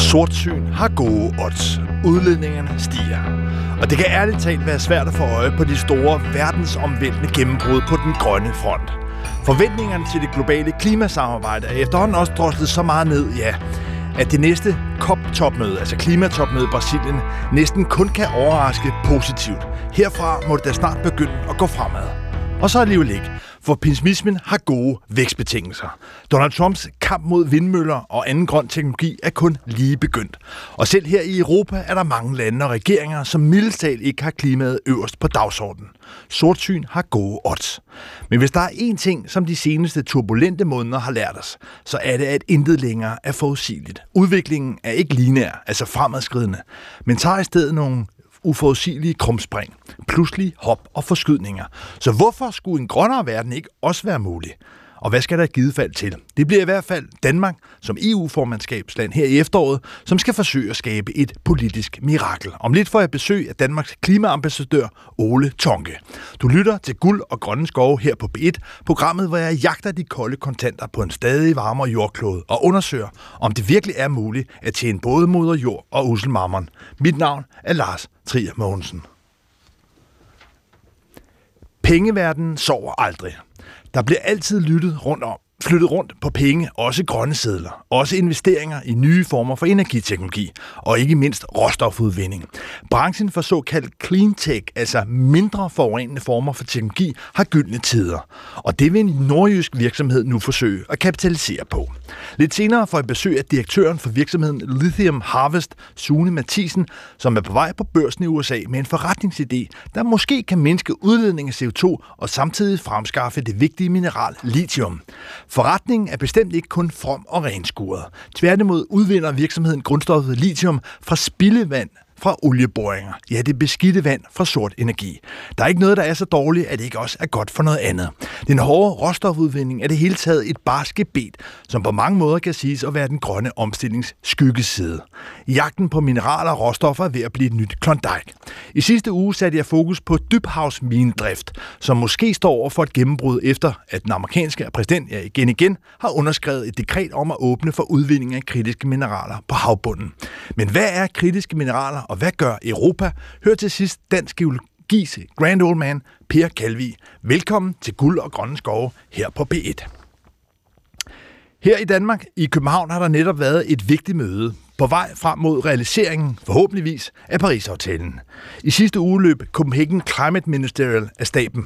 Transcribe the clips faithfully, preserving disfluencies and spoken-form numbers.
Sortsyn har gode odds. Udledningerne stiger. Og det kan ærligt talt være svært at få øje på de store verdensomvæltende gennembrud på den grønne front. Forventningerne til det globale klimasamarbejde er efterhånden også droslet så meget ned, ja, at det næste COP-topmøde, altså klimatopmøde i Brasilien, næsten kun kan overraske positivt. Herfra må det da snart begynde at gå fremad. Og så alligevel ikke, for pessimismen har gode vækstbetingelser. Donald Trumps kamp mod vindmøller og anden grøn teknologi er kun lige begyndt. Og selv her i Europa er der mange lande og regeringer, som mildest talt ikke har klimaet øverst på dagsordenen. Sortsyn har gode odds. Men hvis der er én ting, som de seneste turbulente måneder har lært os, så er det, at intet længere er forudsigeligt. Udviklingen er ikke lineær, altså fremadskridende, men tager i stedet nogle uforudsigelige krumspring, pludselig hop og forskydninger. Så hvorfor skulle en grønnere verden ikke også være mulig? Og hvad skal der i givet fald til? Det bliver i hvert fald Danmark som E U-formandskabsland her i efteråret, som skal forsøge at skabe et politisk mirakel. Om lidt får jeg besøg af Danmarks klimaambassadør Ole Tonke. Du lytter til Guld og Grønne Skove her på B et, programmet, hvor jeg jagter de kolde kontanter på en stadig varmere jordklode og undersøger, om det virkelig er muligt at tjene både moder jord og usselmammon. Mit navn er Lars Trier Mogensen. Pengeverdenen sover aldrig. Der bliver altid lyttet rundt om, flyttet rundt på penge, også grønne sedler, også investeringer i nye former for energiteknologi, og ikke mindst råstofudvinding. Branchen for såkaldt clean tech, altså mindre forurenende former for teknologi, har gyldne tider. Og det vil en nordjysk virksomhed nu forsøge at kapitalisere på. Lidt senere får jeg besøg af direktøren for virksomheden Lithium Harvest, Sune Mathisen, som er på vej på børsen i U S A med en forretningsidé, der måske kan mindske udledning af C O to og samtidig fremskaffe det vigtige mineral lithium. Forretningen er bestemt ikke kun from og renskuret. Tværtimod udvinder virksomheden grundstoffet lithium fra spildevand fra olieboringer. Ja, det beskidte vand fra sort energi. Der er ikke noget, der er så dårligt, at det ikke også er godt for noget andet. Den hårde råstofudvinding er det hele taget et barskebedt, som på mange måder kan siges at være den grønne omstillings skyggeside. Jagten på mineraler og råstoffer er ved at blive et nyt Klondike. I sidste uge satte jeg fokus på dybhavsminedrift, som måske står over for et gennembrud efter, at den amerikanske præsident ja, igen igen har underskrevet et dekret om at åbne for udvinding af kritiske mineraler på havbunden. Men hvad er kritiske mineraler, og hvad gør Europa? Hør til sidst dansk geologis grand old man, Per Kalvig. Velkommen til Guld og Grønne Skove her på B et. Her i Danmark, i København, har der netop været et vigtigt møde på vej frem mod realiseringen, forhåbentligvis, af Paris-aftalen. I sidste uge løb Copenhagen Climate Ministerial af staben.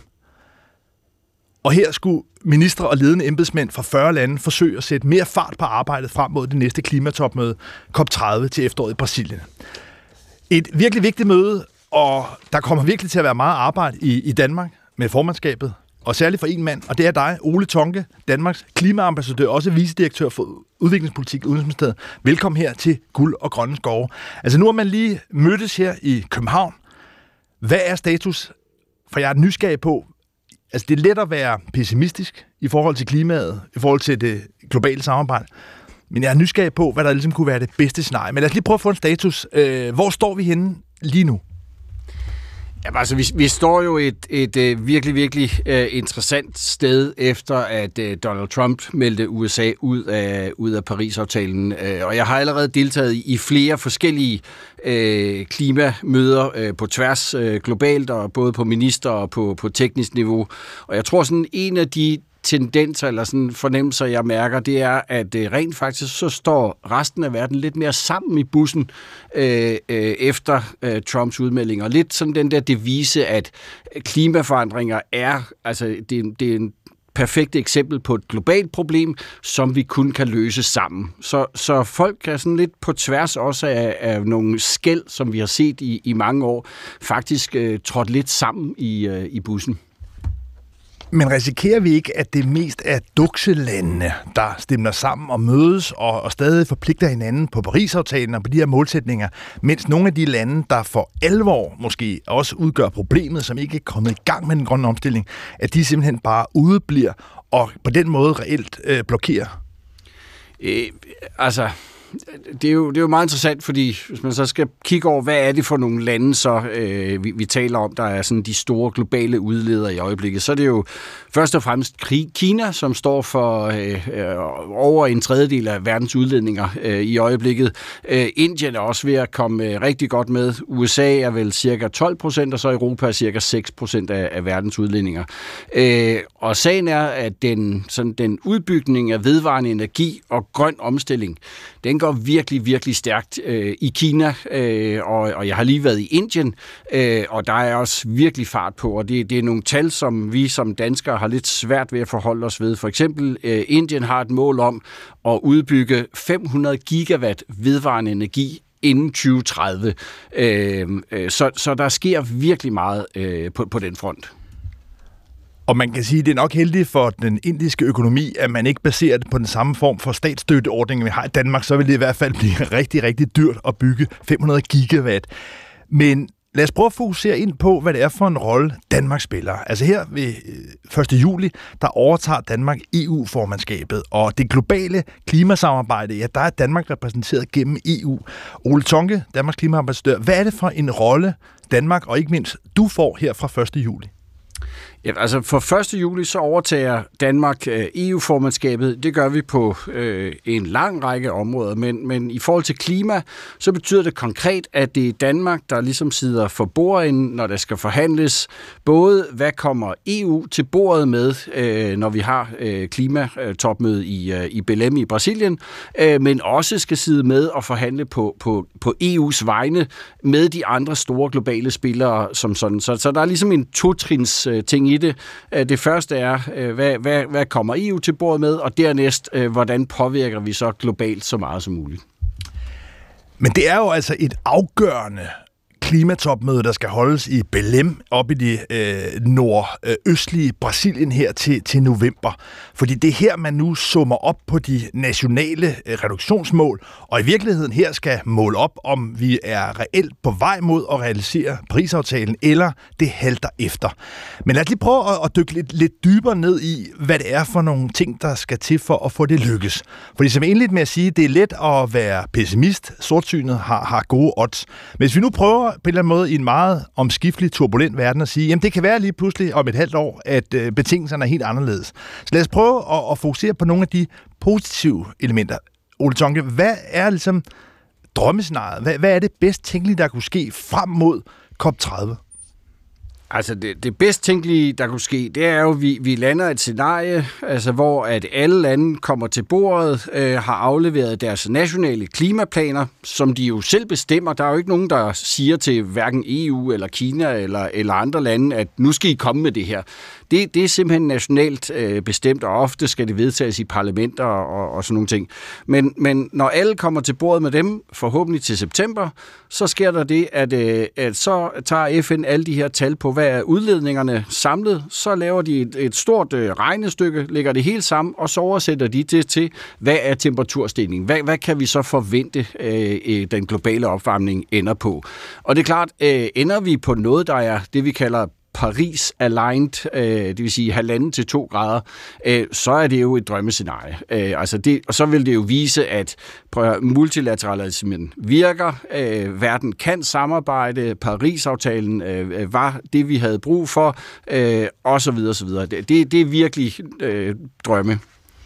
Og her skulle ministre og ledende embedsmænd fra fyrre lande forsøge at sætte mere fart på arbejdet frem mod det næste klimatopmøde, COP tredive, til efteråret i Brasilien. Et virkelig vigtigt møde, og der kommer virkelig til at være meget arbejde i, i Danmark med formandskabet, og særligt for en mand, og det er dig, Ole Tonke, Danmarks klimaambassadør, også vicedirektør for udviklingspolitik i Udenrigsministeriet. Velkommen her til Guld og Grønne Skove. Altså nu har man lige mødtes her i København. Hvad er status? For jeg er nysgerrig på, altså det er let at være pessimistisk i forhold til klimaet, i forhold til det globale samarbejde. Men jeg er nysgerrig på, hvad der ligesom kunne være det bedste scenarie. Men lad os lige prøve at få en status. Hvor står vi henne lige nu? Ja, altså, vi, vi står jo et, et, et virkelig, virkelig uh, interessant sted, efter at uh, Donald Trump meldte U S A ud af, ud af Paris-aftalen. Uh, og jeg har allerede deltaget i, i flere forskellige uh, klimamøder uh, på tværs uh, globalt, og både på minister- og på, på teknisk niveau. Og jeg tror, sådan en af de tendenser eller sådan fornemmelser, jeg mærker, det er, at øh, rent faktisk så står resten af verden lidt mere sammen i bussen øh, øh, efter øh, Trumps udmeldinger. Lidt sådan den der devise, at klimaforandringer er, altså det, det er en perfekt eksempel på et globalt problem, som vi kun kan løse sammen. Så, så folk er sådan lidt på tværs også af, af nogle skel, som vi har set i, i mange år, faktisk øh, trådt lidt sammen i, øh, i bussen. Men risikerer vi ikke, at det mest er dukselandene, der stemmer sammen og mødes og, og stadig forpligter hinanden på Paris-aftalen og på de her målsætninger, mens nogle af de lande, der for alvor måske også udgør problemet, som ikke er kommet i gang med den grønne omstilling, at de simpelthen bare udebliver og på den måde reelt øh, blokerer? Øh, altså... det, er jo, det er jo meget interessant, fordi hvis man så skal kigge over, hvad er det for nogle lande, så øh, vi, vi taler om, der er sådan de store globale udledere i øjeblikket, så er det jo først og fremmest Kina, som står for øh, over en tredjedel af verdens udledninger øh, i øjeblikket. Øh, Indien er også ved at komme øh, rigtig godt med. U S A er vel cirka tolv procent, og så Europa er cirka seks procent af, af verdens udledninger. Øh, og sagen er, at den, sådan, den udbygning af vedvarende energi og grøn omstilling, den går virkelig, virkelig stærkt øh, i Kina, øh, og, og jeg har lige været i Indien, øh, og der er også virkelig fart på, og det, det er nogle tal, som vi som danskere har lidt svært ved at forholde os ved. For eksempel, øh, Indien har et mål om at udbygge fem hundrede gigawatt vedvarende energi inden tyve tredive. Øh, øh, så, så der sker virkelig meget øh, på, på den front. Og man kan sige, at det er nok heldigt for den indiske økonomi, at man ikke baserer det på den samme form for statsstøtteordning, vi har i Danmark. Så vil det i hvert fald blive rigtig, rigtig dyrt at bygge fem hundrede gigawatt. Men lad os prøve at fokusere ind på, hvad det er for en rolle Danmark spiller. Altså her ved første juli, der overtager Danmark E U-formandskabet, og det globale klimasamarbejde, ja, der er Danmark repræsenteret gennem E U. Ole Tonke, Danmarks klimaambassadør, hvad er det for en rolle Danmark, og ikke mindst du får her fra første juli? Ja, altså for første juli så overtager Danmark E U-formandskabet. Det gør vi på øh, en lang række områder, men, men i forhold til klima, så betyder det konkret, at det er Danmark, der ligesom sidder for bordenden, når der skal forhandles. Både hvad kommer E U til bordet med, øh, når vi har øh, klimatopmøde i, øh, i Belém i Brasilien, øh, men også skal sidde med og forhandle på, på, på E U's vegne med de andre store globale spillere som sådan. Så, så der er ligesom en totrins øh, ting i det. Det første er, hvad, hvad, hvad kommer E U til bordet med, og dernæst, hvordan påvirker vi så globalt så meget som muligt. Men det er jo altså et afgørende klimatopmøde, der skal holdes i Belém, op i det øh, nordøstlige Brasilien her til, til november. Fordi det er her, man nu summer op på de nationale øh, reduktionsmål, og i virkeligheden her skal måle op, om vi er reelt på vej mod at realisere Parisaftalen, eller det halter efter. Men lad os lige prøve at, at dykke lidt, lidt dybere ned i, hvad det er for nogle ting, der skal til for at få det lykkes. Fordi som egentlig med at sige, det er let at være pessimist, sortsynet har, har gode odds. Men hvis vi nu prøver på en eller anden måde i en meget omskiftelig, turbulent verden at sige, jamen det kan være lige pludselig om et halvt år, at øh, betingelserne er helt anderledes. Så lad os prøve at, at fokusere på nogle af de positive elementer. Ole Tonke, hvad er ligesom drømmescenariet? Hvad, hvad er det bedst tænkelige, der kunne ske frem mod COP tredive? Altså det, det bedst tænkelige, der kunne ske, det er jo, at vi, vi lander et scenarie, altså, hvor at alle lande kommer til bordet, øh, har afleveret deres nationale klimaplaner, som de jo selv bestemmer. Der er jo ikke nogen, der siger til hverken E U eller Kina eller, eller andre lande, at nu skal I komme med det her. Det, det er simpelthen nationalt øh, bestemt, og ofte skal det vedtages i parlamenter og, og sådan nogle ting. Men, men når alle kommer til bordet med dem, forhåbentlig til september, så sker der det, at, øh, at så tager F N alle de her tal på, hvad er udledningerne samlet, så laver de et, et stort øh, regnestykke, lægger det hele sammen, og så oversætter de det til, hvad er temperaturstigningen? Hvad, hvad kan vi så forvente, øh, den globale opvarmning ender på? Og det er klart, øh, ender vi på noget, der er det, vi kalder Paris-aligned, øh, det vil sige halvanden til to grader, øh, så er det jo et drømmescenarie. Øh, altså det, og så vil det jo vise, at multilateralismen virker, øh, verden kan samarbejde, Paris-aftalen øh, var det, vi havde brug for, øh, og så videre, så videre. Det, det er virkelig øh, drømme.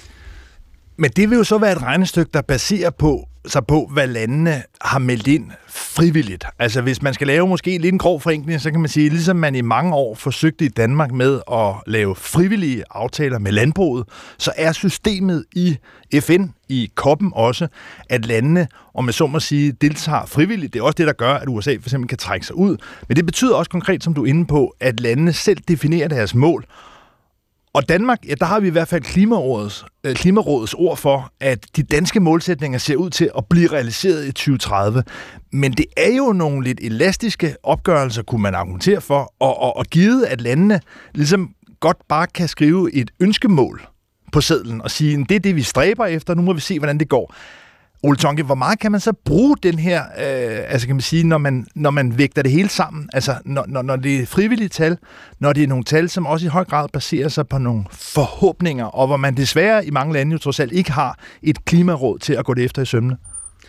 Men det vil jo så være et regnestykke, der baserer på, sig på, hvad landene har meldt ind frivilligt. Altså hvis man skal lave måske lidt en grov forenkling, så kan man sige, ligesom man i mange år forsøgte i Danmark med at lave frivillige aftaler med landbruget, så er systemet i F N, i COP'en også, at landene, om man så må sige, deltager frivilligt. Det er også det, der gør, at U S A for eksempel kan trække sig ud. Men det betyder også konkret, som du er inde på, at landene selv definerer deres mål. Og Danmark, ja, der har vi i hvert fald Klimarådets, øh, Klimarådets ord for, at de danske målsætninger ser ud til at blive realiseret i tyve tredive. Men det er jo nogle lidt elastiske opgørelser, kunne man argumentere for, og, og, og givet, at landene ligesom godt bare kan skrive et ønskemål på sedlen og sige, det er det, vi stræber efter, nu må vi se, hvordan det går. Ole Tonke, hvor meget kan man så bruge den her, øh, altså kan man sige, når man, når man vægter det hele sammen? Altså, når, når, når det er frivillige tal, når det er nogle tal, som også i høj grad baserer sig på nogle forhåbninger, og hvor man desværre i mange lande jo trods alt ikke har et klimaråd til at gå det efter i sømmene?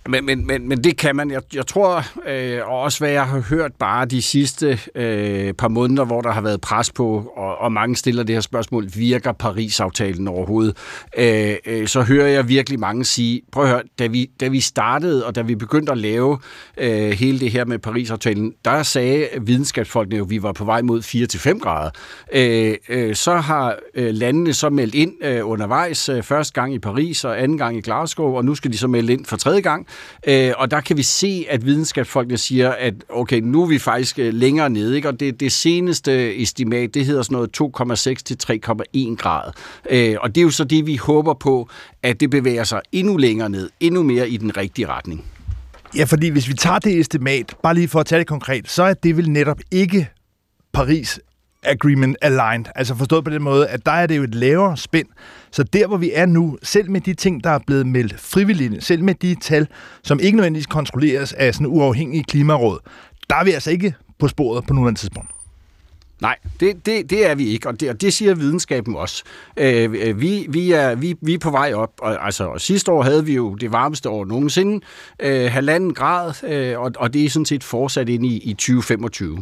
Men, men, men, men det kan man. Jeg, jeg tror, øh, og også hvad jeg har hørt bare de sidste øh, par måneder, hvor der har været pres på, og, og mange stiller det her spørgsmål, virker Paris-aftalen overhovedet? Øh, øh, så hører jeg virkelig mange sige, prøv at høre, da vi, da vi startede, og da vi begyndte at lave øh, hele det her med Paris-aftalen, der sagde videnskabsfolkene jo, at vi var på vej mod fire til fem grader. Øh, øh, så har øh, landene så meldt ind øh, undervejs, øh, første gang i Paris og anden gang i Glasgow, og nu skal de så melde ind for tredje gang. Øh, og der kan vi se, at videnskabsfolkene siger, at okay, nu er vi faktisk længere nede, ikke? Og det, det seneste estimat, det hedder sådan noget to komma seks til tre komma en grad. Øh, og det er jo så det, vi håber på, at det bevæger sig endnu længere ned, endnu mere i den rigtige retning. Ja, fordi hvis vi tager det estimat, bare lige for at tage det konkret, så er det vel netop ikke Paris Agreement aligned. Altså forstået på den måde, at der er det jo et lavere spænd. Så der, hvor vi er nu, selv med de ting, der er blevet meldt frivilligt, selv med de tal, som ikke nødvendigvis kontrolleres af sådan uafhængige klimaråd, der er vi altså ikke på sporet på nuværende tidspunkt. Nej, det, det, det er vi ikke, og det, og det siger videnskaben også. Øh, vi, vi, er, vi, vi er på vej op, og, altså, og sidste år havde vi jo det varmeste år nogensinde, øh, halvanden grad, øh, og, og det er sådan set fortsat ind i, i tyve femogtyve.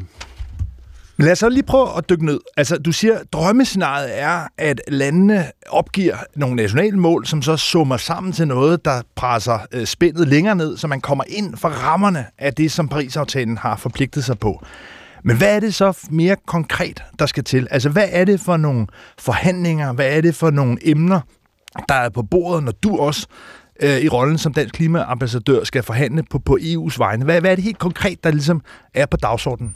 Men lad os så lige prøve at dykke ned. Altså, du siger, at drømmescenariet er, at landene opgiver nogle nationale mål, som så summer sammen til noget, der presser øh, spændet længere ned, så man kommer ind for rammerne af det, som Paris-aftalen har forpligtet sig på. Men hvad er det så mere konkret, der skal til? Altså, hvad er det for nogle forhandlinger? Hvad er det for nogle emner, der er på bordet, når du også øh, i rollen som dansk klimaambassadør skal forhandle på, på E U's vegne? Hvad, hvad er det helt konkret, der ligesom er på dagsordenen?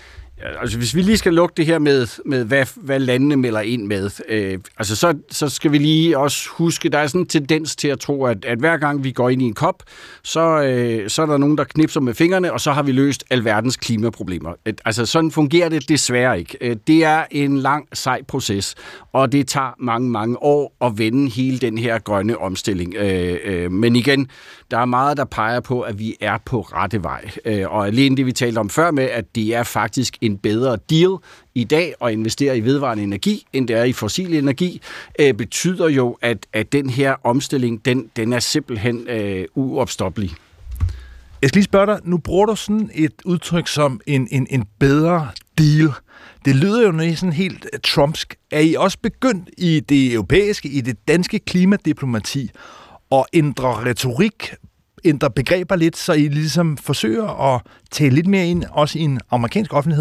Ja, altså hvis vi lige skal lukke det her med, med hvad, hvad landene melder ind med, øh, altså så, så skal vi lige også huske, der er sådan en tendens til at tro, at, at hver gang vi går ind i en kop, så, øh, så er der nogen, der knipser med fingrene, og så har vi løst alverdens klimaproblemer. Et, altså sådan fungerer det desværre ikke. Det er en lang, sej proces, og det tager mange, mange år at vende hele den her grønne omstilling. Øh, øh, men igen, der er meget, der peger på, at vi er på rette vej. Øh, og alene det, vi talte om før med, at det er faktisk en bedre deal i dag at investere i vedvarende energi, end det er i fossil energi, øh, betyder jo, at, at den her omstilling, den, den er simpelthen øh, uopstoppelig. Jeg skal lige spørge dig, nu bruger du sådan et udtryk som en, en, en bedre deal. Det lyder jo næsten helt trumpsk. Er I også begyndt i det europæiske, i det danske klimadiplomati at ændre retorik, ændre begreber lidt, så I ligesom forsøger at tale lidt mere ind, også i en amerikansk offentlighed?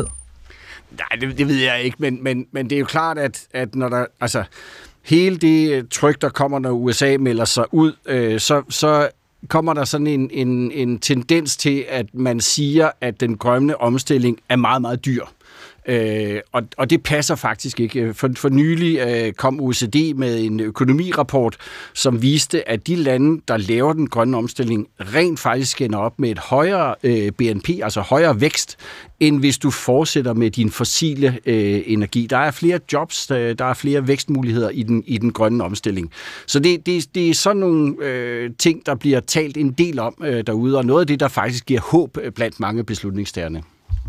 Nej, det, det ved jeg ikke, men, men, men det er jo klart, at, at når der, altså, hele det tryk, der kommer, når U S A melder sig ud, øh, så, så kommer der sådan en, en, en tendens til, at man siger, at den grønne omstilling er meget, meget dyr. Øh, og, og det passer faktisk ikke. For, for nylig øh, kom O E C D med en økonomirapport, som viste, at de lande, der laver den grønne omstilling, rent faktisk ender op med et højere øh, B N P, altså højere vækst, end hvis du fortsætter med din fossile øh, energi. Der er flere jobs, der, der er flere vækstmuligheder i den, i den grønne omstilling. Så det, det, det er sådan nogle øh, ting, der bliver talt en del om øh, derude, og noget af det, der faktisk giver håb blandt mange beslutningstagerne.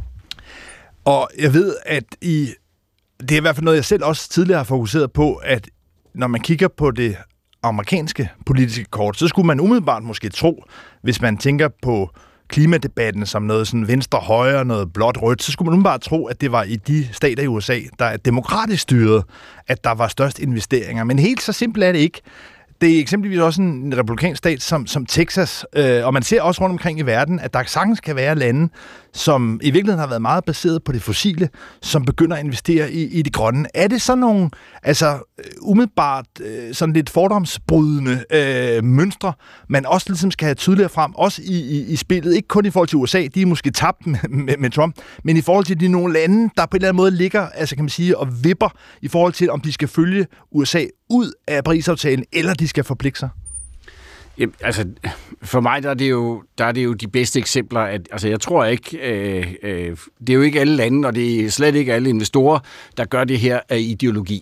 Og jeg ved, at I, det er i hvert fald noget, jeg selv også tidligere har fokuseret på, at når man kigger på det amerikanske politiske kort, så skulle man umiddelbart måske tro, hvis man tænker på klimadebatten som noget sådan venstre-højre, noget blåt-rødt, så skulle man umiddelbart tro, at det var i de stater i U S A, der er demokratisk styret, at der var størst investeringer. Men helt så simpelt er det ikke. Det er eksempelvis også en republikansk stat som, som Texas, øh, og man ser også rundt omkring i verden, at der sagtens kan være lande, som i virkeligheden har været meget baseret på det fossile, som begynder at investere i, i det grønne. Er det sådan nogle, altså umiddelbart øh, sådan lidt fordomsbrydende øh, mønstre, man også ligesom skal have tydeligere frem, også i, i, i spillet, ikke kun i forhold til U S A, de er måske tabt med, med, med Trump, men i forhold til de nogle lande, der på en eller anden måde ligger, altså kan man sige, og vipper i forhold til, om de skal følge U S A ud af Paris-aftalen, eller de skal forpligte sig? Jamen, altså, for mig der er, det jo, der er det jo de bedste eksempler. At, altså, jeg tror ikke, øh, øh, det er jo ikke alle lande, og det er slet ikke alle investorer, der gør det her af ideologi.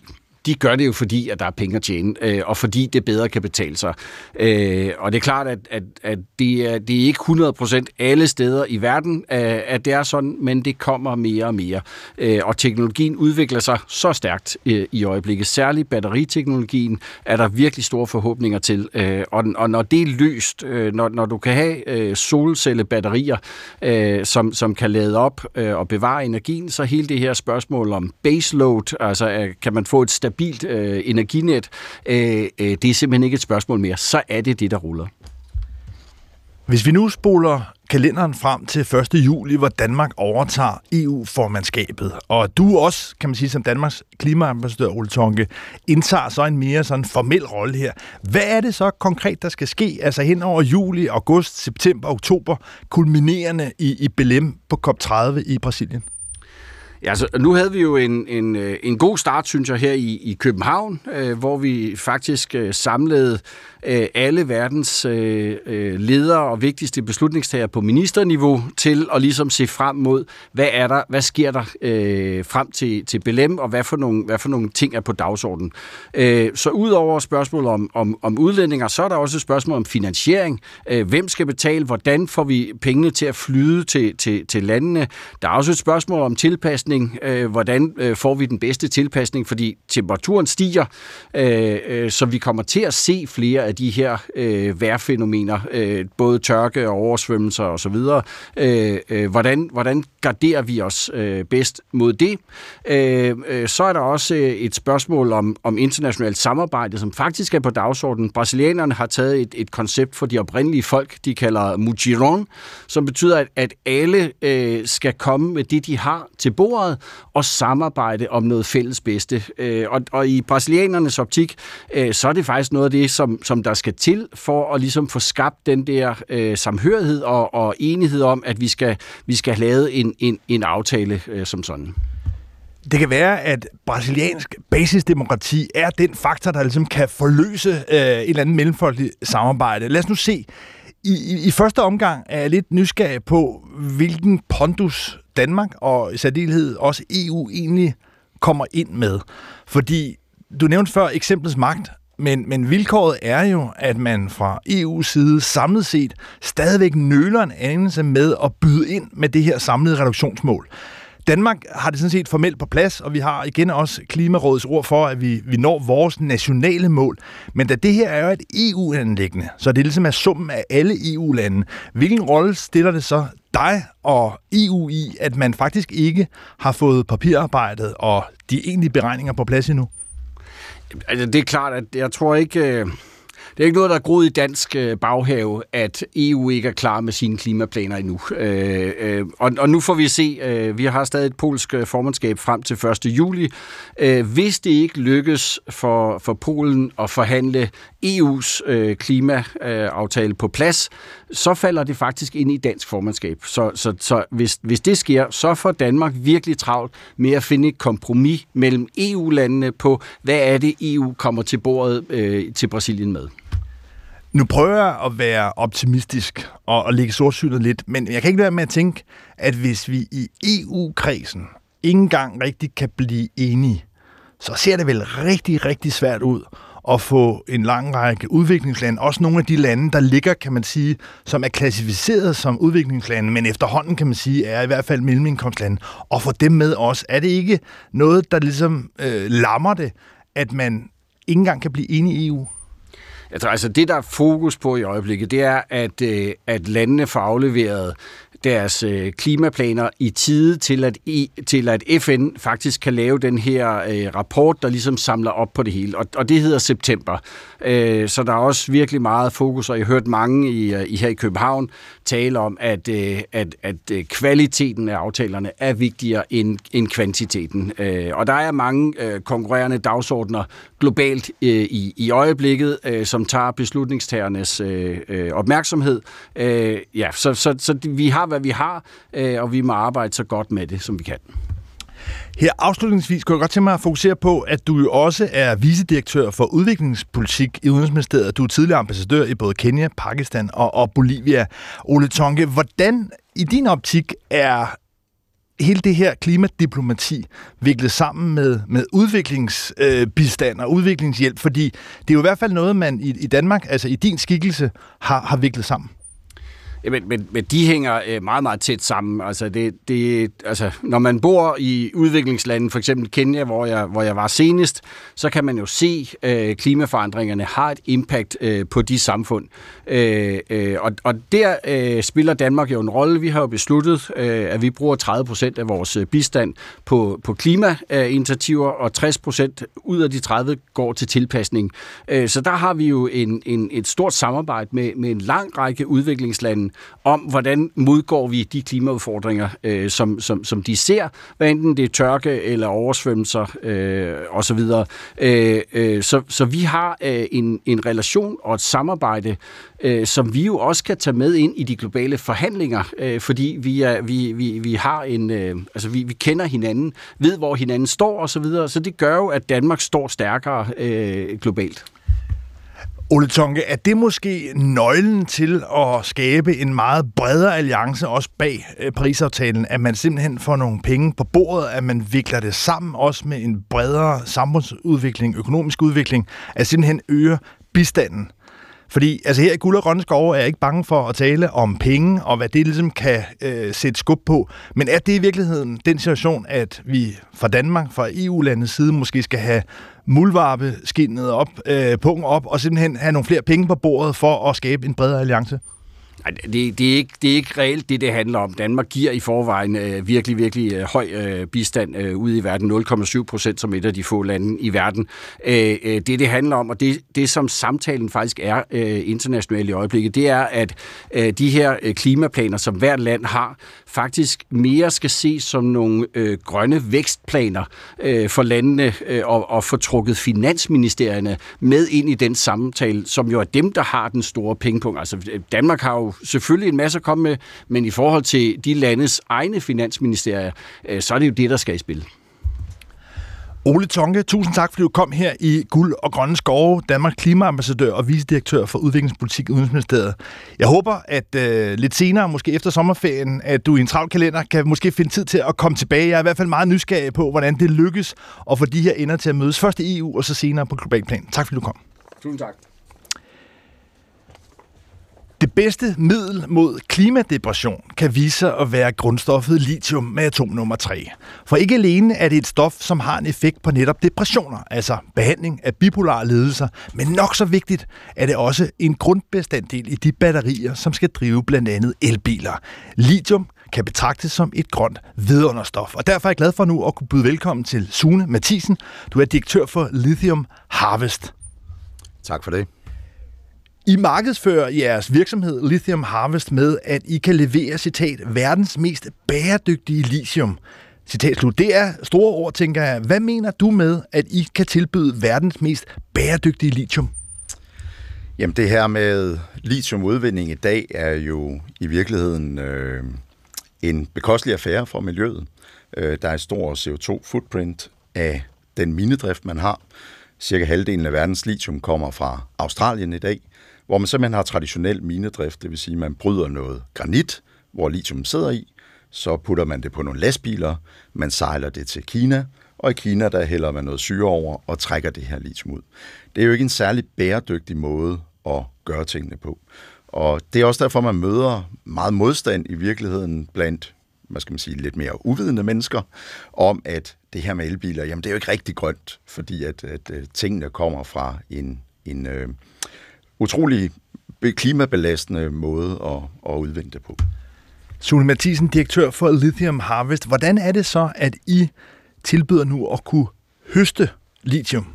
de gør det jo fordi, at der er penge at tjene, øh, og fordi det bedre kan betale sig. Øh, og det er klart, at, at, at det, er, det er ikke hundrede procent alle steder i verden, øh, at det er sådan, men det kommer mere og mere. Øh, og teknologien udvikler sig så stærkt øh, i øjeblikket. Særligt batteriteknologien er der virkelig store forhåbninger til. Øh, og, og når det er løst, øh, når, når du kan have øh, solcellebatterier, øh, som, som kan lade op øh, og bevare energien, så hele det her spørgsmål om baseload, altså øh, kan man få et stabilt øh, energinet, øh, øh, det er simpelthen ikke et spørgsmål mere. Så er det det, der ruller. Hvis vi nu spoler kalenderen frem til første juli, hvor Danmark overtager E U-formandskabet, og du også, kan man sige, som Danmarks klimaambassadør, Ole Tonke, indtager så en mere sådan formel rolle her. Hvad er det så konkret, der skal ske, altså hen over juli, august, september, oktober, kulminerende i, i Belém på COP tredive i Brasilien? Ja, altså, nu havde vi jo en, en, en god start, synes jeg, her i, i København, øh, hvor vi faktisk øh, samlede øh, alle verdens øh, ledere og vigtigste beslutningstagere på ministerniveau til at ligesom se frem mod, hvad er der, hvad sker der øh, frem til, til Belém, og hvad for, nogle, hvad for nogle ting er på dagsordenen. Øh, så ud over spørgsmål om, om, om udlændinger, så er der også et spørgsmål om finansiering. Øh, hvem skal betale? Hvordan får vi pengene til at flyde til, til, til landene? Der er også et spørgsmål om tilpasning. Hvordan får vi den bedste tilpasning, fordi temperaturen stiger, så vi kommer til at se flere af de her vejrfænomener, både tørke og oversvømmelser osv. Hvordan, hvordan garderer vi os bedst mod det? Så er der også et spørgsmål om, om internationalt samarbejde, som faktisk er på dagsordenen. Brasilianerne har taget et, et koncept for de oprindelige folk, de kalder Mutirão, som betyder, at, at alle skal komme med det, de har til bordet, og samarbejde om noget fælles bedste. Og, og i brasilianernes optik, så er det faktisk noget af det, som, som der skal til for at ligesom få skabt den der øh, samhørighed og, og enighed om, at vi skal, vi skal have lavet en, en, en aftale øh, som sådan. Det kan være, at brasiliansk basisdemokrati er den faktor, der ligesom kan forløse øh, et eller andet mellemfolkeligt samarbejde. Lad os nu se. I, i, I første omgang er jeg lidt nysgerrig på, hvilken pondus Danmark og i særdeleshed også E U egentlig kommer ind med. Fordi du nævnte før eksemplets magt, men, men vilkåret er jo, at man fra E U's side samlet set stadigvæk nøler en anelse med at byde ind med det her samlede reduktionsmål. Danmark har det sådan set formelt på plads, og vi har igen også Klimarådets ord for, at vi, vi når vores nationale mål. Men da det her er jo et E U-anliggende, så det ligesom er summen af alle E U-lande. Hvilken rolle stiller det så dig og E U i, at man faktisk ikke har fået papirarbejdet og de egentlige beregninger på plads endnu? Altså, det er klart, at jeg tror ikke... Det er ikke noget, der er groet i dansk baghave, at E U ikke er klar med sine klimaplaner endnu. Øh, øh, og, og nu får vi se, øh, vi har stadig et polsk formandskab frem til første juli. Øh, hvis det ikke lykkes for, for Polen at forhandle E U's øh, klimaaftale på plads, så falder det faktisk ind i dansk formandskab. Så, så, så hvis, hvis det sker, så får Danmark virkelig travlt med at finde et kompromis mellem E U-landene på, hvad er det, E U kommer til bordet øh, til Brasilien med. Nu prøver jeg at være optimistisk og, og lægge sortsynet lidt, men jeg kan ikke være med at tænke, at hvis vi i E U-kredsen ikke engang rigtig kan blive enige, så ser det vel rigtig, rigtig svært ud at få en lang række udviklingslande, også nogle af de lande, der ligger, kan man sige, som er klassificeret som udviklingslande, men efterhånden, kan man sige, er i hvert fald mellemindkomstlande, og få dem med også. Er det ikke noget, der ligesom øh, lammer det, at man ikke engang kan blive enige i E U? Jeg tror, altså det, der er fokus på i øjeblikket, det er, at, at landene får afleveret deres klimaplaner i tide til at, til at F N faktisk kan lave den her øh, rapport, der ligesom samler op på det hele. Og, og det hedder september. Øh, så der er også virkelig meget fokus, og jeg har hørt mange i, i her i København tale om, at, øh, at, at kvaliteten af aftalerne er vigtigere end, end kvantiteten. Øh, og der er mange øh, konkurrerende dagsordner globalt øh, i, i øjeblikket, øh, som tager beslutningstagernes øh, øh, opmærksomhed. Øh, ja, så, så, så vi har, hvad vi har, øh, og vi må arbejde så godt med det, som vi kan. Her afslutningsvis kunne jeg godt tænke mig at fokusere på, at du jo også er vicedirektør for udviklingspolitik i Udenrigsministeriet. Du er tidligere ambassadør i både Kenya, Pakistan og, og Bolivia. Ole Tonke, hvordan i din optik er hele det her klimadiplomati viklet sammen med, med udviklingsbistand øh, og udviklingshjælp? Fordi det er jo i hvert fald noget, man i, i Danmark, altså i din skikkelse, har, har viklet sammen. Ja, men, men, men de hænger meget, meget tæt sammen. Altså, det, det, altså, når man bor i udviklingslande, for eksempel Kenya, hvor jeg, hvor jeg var senest, så kan man jo se, at øh, klimaforandringerne har et impact øh, på de samfund. Øh, øh, og, og der øh, spiller Danmark jo en rolle. Vi har jo besluttet, øh, at vi bruger tredive procent af vores bistand på, på klimainitiativer, og tres procent ud af de tredive går til tilpasning. Øh, så der har vi jo en, en, et stort samarbejde med, med en lang række udviklingslande om, hvordan modgår vi de klimaudfordringer, øh, som, som, som de ser, hvad enten det er tørke eller oversvømmelser øh, osv. Øh, øh, så, så vi har øh, en, en relation og et samarbejde, øh, som vi jo også kan tage med ind i de globale forhandlinger, øh, fordi vi, er, vi, vi, vi har en, øh, altså vi, vi kender hinanden, ved hvor hinanden står osv., så, videre. Så det gør jo, at Danmark står stærkere øh, globalt. Ole Tonke, er det måske nøglen til at skabe en meget bredere alliance også bag Paris-aftalen, at man simpelthen får nogle penge på bordet, at man vikler det sammen også med en bredere samfundsudvikling, økonomisk udvikling, at simpelthen øger bistanden? Fordi altså her i Guld og Grønne Skove er jeg ikke bange for at tale om penge og hvad det ligesom kan øh, sætte skub på. Men er det i virkeligheden den situation, at vi fra Danmark, fra E U-landets side, måske skal have muldvarpeskinnet op, øh, pungen op og simpelthen have nogle flere penge på bordet for at skabe en bredere alliance? Det, det, er ikke, det er ikke reelt det, det handler om. Danmark giver i forvejen øh, virkelig, virkelig øh, høj øh, bistand øh, ude i verden, nul komma syv procent som et af de få lande i verden. Øh, øh, det, det handler om, og det, det som samtalen faktisk er øh, internationalt i øjeblikket, det er, at øh, de her øh, klimaplaner, som hvert land har, faktisk mere skal ses som nogle øh, grønne vækstplaner øh, for landene, øh, og, og få trukket finansministerierne med ind i den samtale, som jo er dem, der har den store pengepunkt. Altså Danmark har jo selvfølgelig en masse at komme med, men i forhold til de landes egne finansministerier, så er det jo det, der skal i spil. Ole Tonke, tusind tak, fordi du kom her i Guld og Grønne Skove, Danmarks klimaambassadør og vicedirektør for udviklingspolitik i Udenrigsministeriet. Jeg håber, at øh, lidt senere, måske efter sommerferien, at du i en travl kalender kan måske finde tid til at komme tilbage. Jeg er i hvert fald meget nysgerrig på, hvordan det lykkes at få de her ender til at mødes først i E U og så senere på global plan. Tak, fordi du kom. Tusind tak. Det bedste middel mod klimadepression kan vise sig at være grundstoffet lithium med atom nummer tre. For ikke alene er det et stof, som har en effekt på netop depressioner, altså behandling af bipolare lidelser, men nok så vigtigt er det også en grundbestanddel i de batterier, som skal drive blandt andet elbiler. Lithium kan betragtes som et grønt vidunderstof, og derfor er jeg glad for nu at kunne byde velkommen til Sune Mathisen. Du er direktør for Lithium Harvest. Tak for det. I markedsfører jeres virksomhed Lithium Harvest med, at I kan levere, citat, verdens mest bæredygtige lithium. Citat slut. Det er store ord, tænker jeg. Hvad mener du med, at I kan tilbyde verdens mest bæredygtige lithium? Jamen det her med lithiumudvinding i dag er jo i virkeligheden øh, en bekostelig affære for miljøet. Øh, der er et stort C O to footprint af den minedrift, man har. Cirka halvdelen af verdens lithium kommer fra Australien i dag, hvor man simpelthen har traditionel minedrift, det vil sige, at man bryder noget granit, hvor lithium sidder i, så putter man det på nogle lastbiler, man sejler det til Kina, og i Kina der hælder man noget syre over og trækker det her lithium ud. Det er jo ikke en særlig bæredygtig måde at gøre tingene på. Og det er også derfor, man møder meget modstand i virkeligheden blandt, hvad skal man sige, lidt mere uvidende mennesker, om at det her med elbiler, jamen det er jo ikke rigtig grønt, fordi at, at, at tingene kommer fra en, en øh, utrolig klimabelastende måde at, at udvinde det på. Sune Mathisen, direktør for Lithium Harvest. Hvordan er det så, at I tilbyder nu at kunne høste lithium?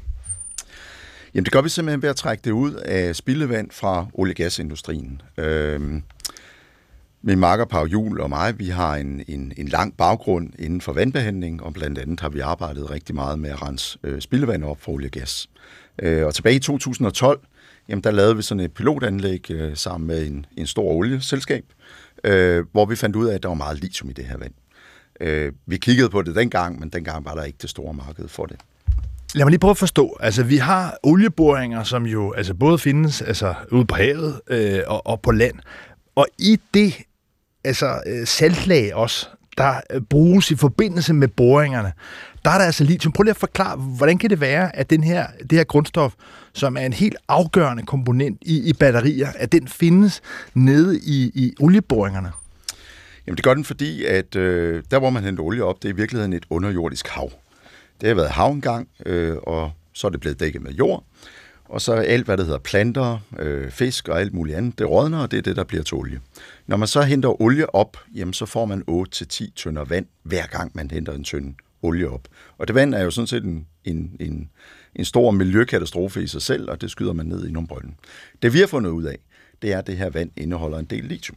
Jamen det gør vi simpelthen ved at trække det ud af spildevand fra olie- og gasindustrien. Øhm, min makker Pau Juhl og mig, vi har en, en, en lang baggrund inden for vandbehandling, og blandt andet har vi arbejdet rigtig meget med at rense øh, spildevand op for olie og gas. Øh, og tilbage i to tusind og tolv, jamen der lavede vi sådan et pilotanlæg øh, sammen med en, en stor olieselskab, øh, hvor vi fandt ud af, at der var meget lithium i det her vand. Øh, vi kiggede på det dengang, men dengang var der ikke det store marked for det. Lad mig lige prøve at forstå. Altså, vi har olieboringer, som jo altså, både findes altså, ude på havet øh, og, og på land. Og i det altså, saltlag også, der bruges i forbindelse med boringerne, der er der altså lithium. Prøv lige at forklare, hvordan kan det være, at den her, det her grundstof, som er en helt afgørende komponent i, i batterier, at den findes nede i, i olieboringerne? Jamen det gør den, fordi at øh, der, hvor man henter olie op, det er i virkeligheden et underjordisk hav. Det har været hav engang, øh, og så er det blevet dækket med jord. Og så alt, hvad der hedder planter, øh, fisk og alt muligt andet, det rådner, og det er det, der bliver til olie. Når man så henter olie op, jamen, så får man otte til ti tønder vand, hver gang man henter en tønde olie op. Og det vand er jo sådan set en, en, en, en stor miljøkatastrofe i sig selv, og det skyder man ned i nogle brønde. Det vi har fundet ud af, det er, at det her vand indeholder en del lithium.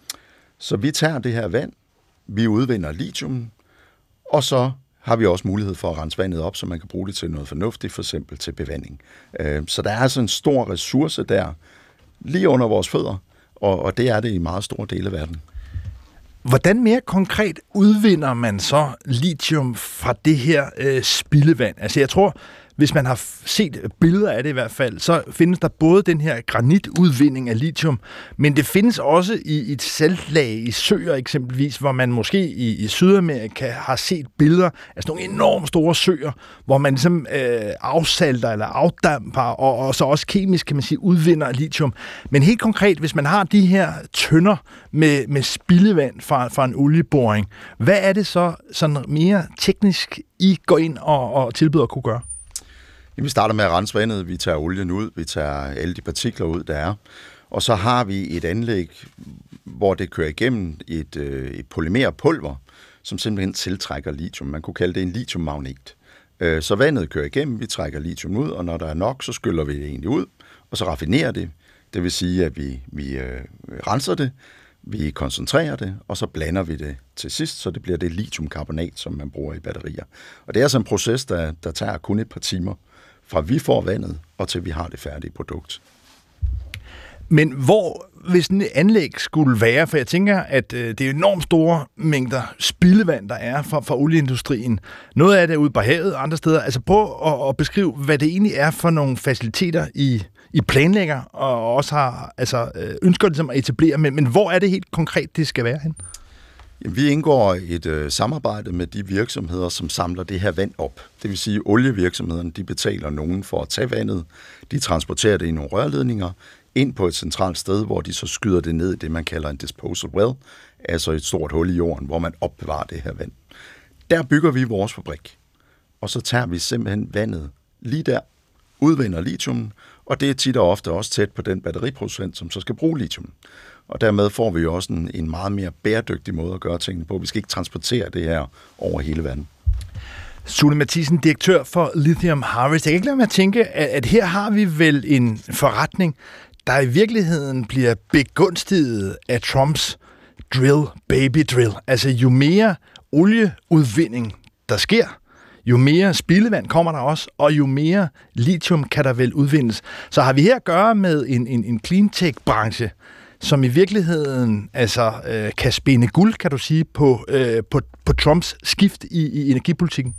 Så vi tager det her vand, vi udvinder lithium, og så har vi også mulighed for at rense vandet op, så man kan bruge det til noget fornuftigt, for eksempel til bevanding. Så der er altså en stor ressource der, lige under vores fødder, og det er det i meget store dele af verden. Hvordan mere konkret udvinder man så lithium fra det her øh, spildevand? Altså jeg tror, hvis man har set billeder af det i hvert fald, så findes der både den her granitudvinding af lithium, men det findes også i et saltlag i søer eksempelvis, hvor man måske i, i Sydamerika har set billeder af sådan nogle enormt store søer, hvor man ligesom øh, afsalter eller afdamper, og, og så også kemisk, kan man sige, udvinder lithium. Men helt konkret, hvis man har de her tønder med, med spildevand fra, fra en olieboring, hvad er det så sådan mere teknisk, I går ind og, og tilbyder at kunne gøre? Vi starter med at rense vandet, vi tager olien ud, vi tager alle de partikler ud, der er. Og så har vi et anlæg, hvor det kører igennem et, et polymerpulver, som simpelthen tiltrækker lithium. Man kunne kalde det en lithiummagnet. Så vandet kører igennem, vi trækker lithium ud, og når der er nok, så skyller vi det egentlig ud, og så raffinerer det. Det vil sige, at vi, vi øh, renser det, vi koncentrerer det, og så blander vi det til sidst, så det bliver det lithiumkarbonat, som man bruger i batterier. Og det er altså en proces, der, der tager kun et par timer, fra vi får vandet, og til vi har det færdige produkt. Men hvor, hvis en anlæg skulle være, for jeg tænker, at øh, det er enormt store mængder spildevand, der er fra, fra olieindustrien. Noget af det er ude på havet, andre steder. Altså prøv at, at beskrive, hvad det egentlig er for nogle faciliteter, I, I planlægger, og også har altså, ønsker det som at etablere. Men, men hvor er det helt konkret, det skal være hen? Vi indgår et øh, samarbejde med de virksomheder, som samler det her vand op. Det vil sige, at olievirksomhederne de betaler nogen for at tage vandet. De transporterer det i nogle rørledninger ind på et centralt sted, hvor de så skyder det ned i det, man kalder en disposal well, altså et stort hul i jorden, hvor man opbevarer det her vand. Der bygger vi vores fabrik, og så tager vi simpelthen vandet lige der, udvinder lithium, og det er tit og ofte også tæt på den batteriproducent, som så skal bruge lithium. Og dermed får vi jo også en, en meget mere bæredygtig måde at gøre tingene på. Vi skal ikke transportere det her over hele verden. Sune Matthiesen, direktør for Lithium Harvest. Jeg kan ikke lade mig at tænke, at, at her har vi vel en forretning, der i virkeligheden bliver begunstiget af Trumps drill, baby drill. Altså jo mere olieudvinding der sker, jo mere spildevand kommer der også, og jo mere lithium kan der vel udvindes. Så har vi her at gøre med en, en, en cleantech-branche, som i virkeligheden altså, øh, kan spænde guld, kan du sige, på, øh, på, på Trumps skift i, i energipolitikken?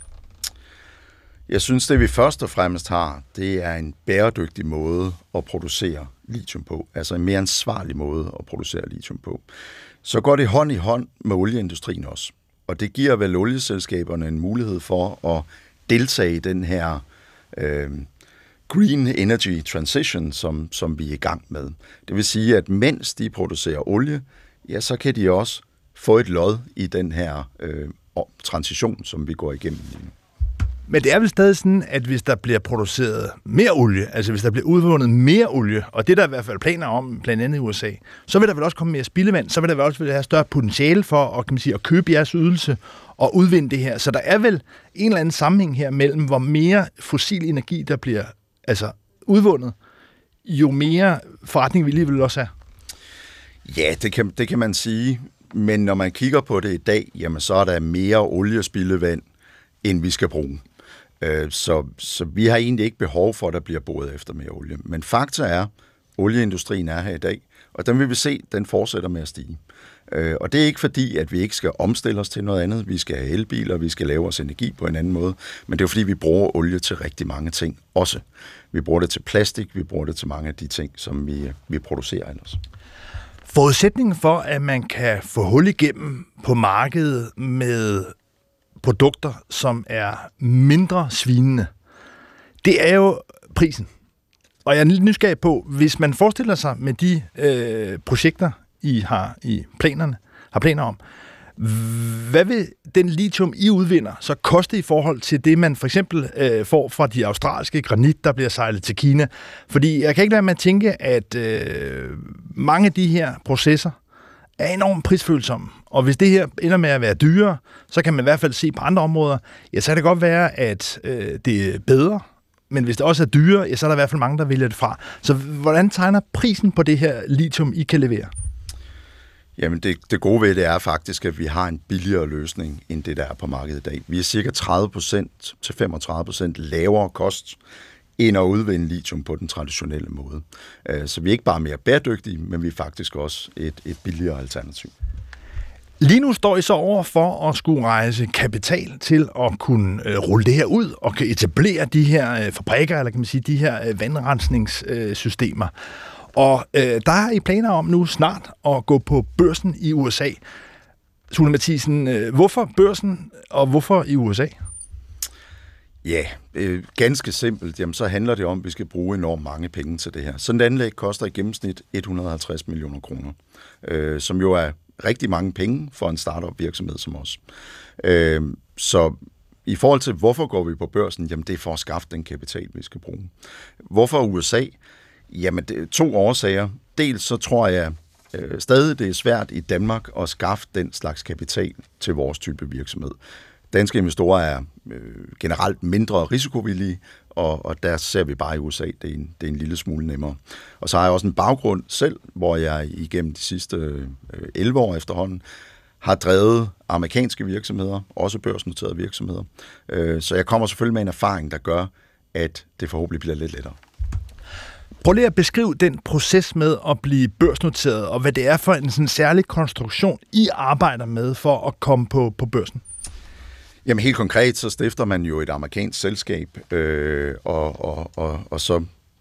Jeg synes, det vi først og fremmest har, det er en bæredygtig måde at producere lithium på. Altså en mere ansvarlig måde at producere lithium på. Så går det hånd i hånd med olieindustrien også. Og det giver vel olieselskaberne en mulighed for at deltage i den her øh, green energy transition, som, som vi er i gang med. Det vil sige, at mens de producerer olie, ja, så kan de også få et lod i den her øh, transition, som vi går igennem lige nu. Men det er vel stadig sådan, at hvis der bliver produceret mere olie, altså hvis der bliver udvundet mere olie, og det er der i hvert fald planer om, blandt andet i U S A, så vil der vel også komme mere spildevand, så vil der vel også have større potentiale for at, kan man sige, at købe jeres ydelse og udvinde det her. Så der er vel en eller anden sammenhæng her mellem, hvor mere fossil energi, der bliver altså udvundet, jo mere forretning vi alligevel også er. Ja, det kan, det kan man sige. Men når man kigger på det i dag, jamen så er der mere oliespildevand, end vi skal bruge. Så, så vi har egentlig ikke behov for, at der bliver boret efter mere olie. Men fakta er, at olieindustrien er her i dag, og den vil vi se, den fortsætter med at stige. Og det er ikke fordi, at vi ikke skal omstille os til noget andet. Vi skal have elbiler, vi skal lave vores energi på en anden måde. Men det er fordi, vi bruger olie til rigtig mange ting også. Vi bruger det til plastik, vi bruger det til mange af de ting, som vi, vi producerer ellers. Forudsætningen for, at man kan få hul igennem på markedet med produkter, som er mindre svinende, det er jo prisen. Og jeg er lidt nysgerrig på, hvis man forestiller sig med de øh, projekter, I har i planerne, har planer om, hvad vil den lithium, I udvinder, så koste i forhold til det, man for eksempel øh, får fra de australske granit, der bliver sejlet til Kina? Fordi jeg kan ikke lade med at tænke, at øh, mange af de her processer er enormt prisfølsomme. Og hvis det her ender med at være dyrere, så kan man i hvert fald se på andre områder, ja, så kan det godt være, at øh, det er bedre. Men hvis det også er dyrere, ja, så er der i hvert fald mange, der vælger det fra. Så hvordan tegner prisen på det her lithium, I kan levere? Jamen det, det gode ved det er faktisk, at vi har en billigere løsning, end det, der er på markedet i dag. Vi er cirka tredive procent til femogtredive procent lavere kost, end at udvinde lithium på den traditionelle måde. Så vi er ikke bare mere bæredygtige, men vi er faktisk også et, et billigere alternativ. Lige nu står I så over for at skulle rejse kapital til at kunne øh, rulle det her ud og kan etablere de her øh, fabrikker, eller kan man sige, de her øh, vandrensningssystemer. Og øh, der er I planer om nu snart at gå på børsen i U S A. Sune Matthiesen, øh, hvorfor børsen, og hvorfor i U S A? Ja, øh, ganske simpelt. Jamen, så handler det om, at vi skal bruge enormt mange penge til det her. Sådan et anlæg koster i gennemsnit et hundrede og halvtreds millioner kroner, øh, som jo er rigtig mange penge for en startup virksomhed som os. Øh, så i forhold til, hvorfor går vi på børsen? Jamen, det er for at skaffe den kapital, vi skal bruge. Hvorfor U S A? Jamen, det er to årsager. Dels så tror jeg øh, stadig, det er svært i Danmark at skaffe den slags kapital til vores type virksomhed. Danske investorer er øh, generelt mindre risikovillige, og, og der ser vi bare i U S A, det er, en, det er en lille smule nemmere. Og så har jeg også en baggrund selv, hvor jeg igennem de sidste øh, elleve år efterhånden har drevet amerikanske virksomheder, også børsnoterede virksomheder. Øh, så jeg kommer selvfølgelig med en erfaring, der gør, at det forhåbentlig bliver lidt lettere. Prøv lige at beskrive den proces med at blive børsnoteret, og hvad det er for en sådan særlig konstruktion, I arbejder med for at komme på, på børsen. Jamen helt konkret, så stifter man jo et amerikansk selskab, øh, og, og, og, og så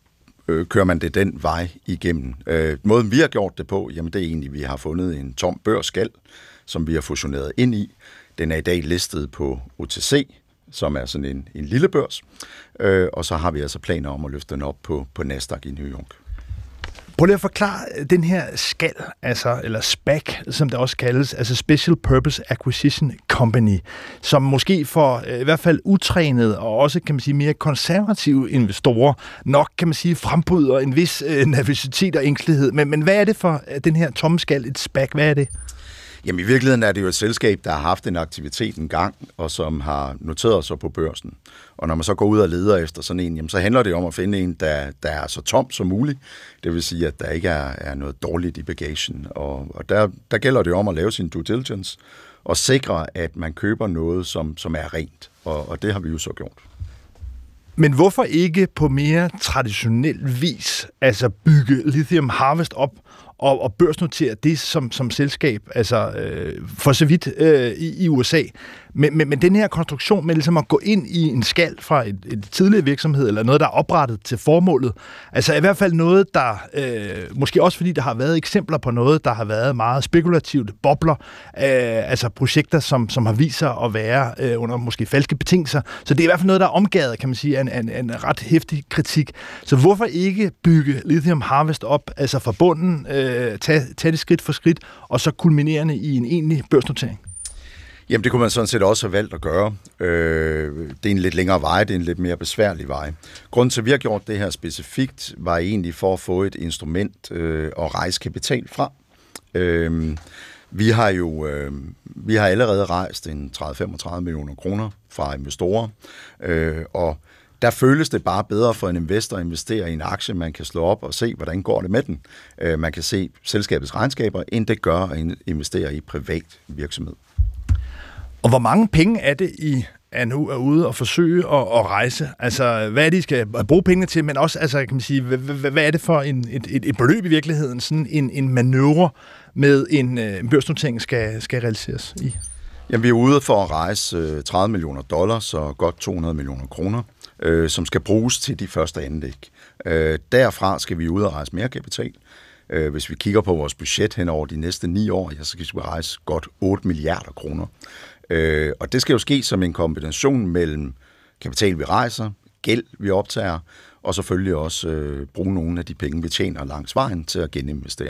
øh, kører man det den vej igennem. Øh, måden vi har gjort det på, jamen det er egentlig, vi har fundet en tom børsskal, som vi har fusioneret ind i. Den er i dag listet på O T C, som er sådan en, en lille børs, øh, og så har vi altså planer om at løfte den op på, på Nasdaq i New York. Prøv lige at forklare den her skal, altså, eller SPAC, som det også kaldes, altså Special Purpose Acquisition Company, som måske for øh, i hvert fald utrænede og også, kan man sige, mere konservative investorer nok, kan man sige, frembryder en vis øh, nervøsitet og ængstelighed. Men, men hvad er det for øh, den her tomme skal, et SPAC? Hvad er det? Jamen i virkeligheden er det jo et selskab, der har haft en aktivitet en gang, og som har noteret sig på børsen. Og når man så går ud og leder efter sådan en, jamen, så handler det om at finde en, der, der er så tom som muligt. Det vil sige, at der ikke er, er noget dårligt i bagagen. Og, og der, der gælder det om at lave sin due diligence og sikre, at man køber noget, som, som er rent. Og, og det har vi jo så gjort. Men hvorfor ikke på mere traditionel vis altså bygge Lithium Harvest op og, og børsnotere det som, som selskab, altså øh, for så vidt øh, i, i U S A. Men, men, men den her konstruktion med ligesom at gå ind i en skal fra et, et tidligere virksomhed, eller noget, der er oprettet til formålet, altså i hvert fald noget, der, øh, måske også fordi der har været eksempler på noget, der har været meget spekulativt, bobler, øh, altså projekter, som, som har vist sig at være øh, under måske falske betingelser. Så det er i hvert fald noget, der er omgået, kan man sige, en, en, en ret heftig kritik. Så hvorfor ikke bygge Lithium Harvest op, altså fra bunden, øh, tage, tage det skridt for skridt, og så kulminerende i en egentlig børsnotering? Jamen, det kunne man sådan set også have valgt at gøre. Øh, det er en lidt længere vej, det er en lidt mere besværlig vej. Grunden til, at vi har gjort det her specifikt, var egentlig for at få et instrument øh, at rejse kapital fra. Øh, vi har jo øh, vi har allerede rejst en tredive til femogtredive millioner kroner fra investorer, øh, og der føles det bare bedre for en investor at investere i en aktie, man kan slå op og se, hvordan går det med den. Øh, man kan se selskabets regnskaber, end det gør at investere i privat virksomhed. Og hvor mange penge er det, I er nu er ude og forsøge at, at rejse? Altså, hvad er det, I skal bruge penge til? Men også, altså, kan man sige, hvad, hvad er det for en, et, et, et beløb i virkeligheden, sådan en, en manøvre med en, en børsnotering skal, skal realiseres i? Jamen, vi er ude for at rejse tredive millioner dollars, så godt to hundrede millioner kroner, øh, som skal bruges til de første anlæg. Øh, derfra skal vi ud og rejse mere kapital. Øh, hvis vi kigger på vores budget hen over de næste ni år, ja, så skal vi rejse godt otte milliarder kroner. Øh, og det skal jo ske som en kombination mellem kapital, vi rejser, gæld, vi optager, og selvfølgelig også øh, bruge nogle af de penge, vi tjener langs vejen til at geninvestere.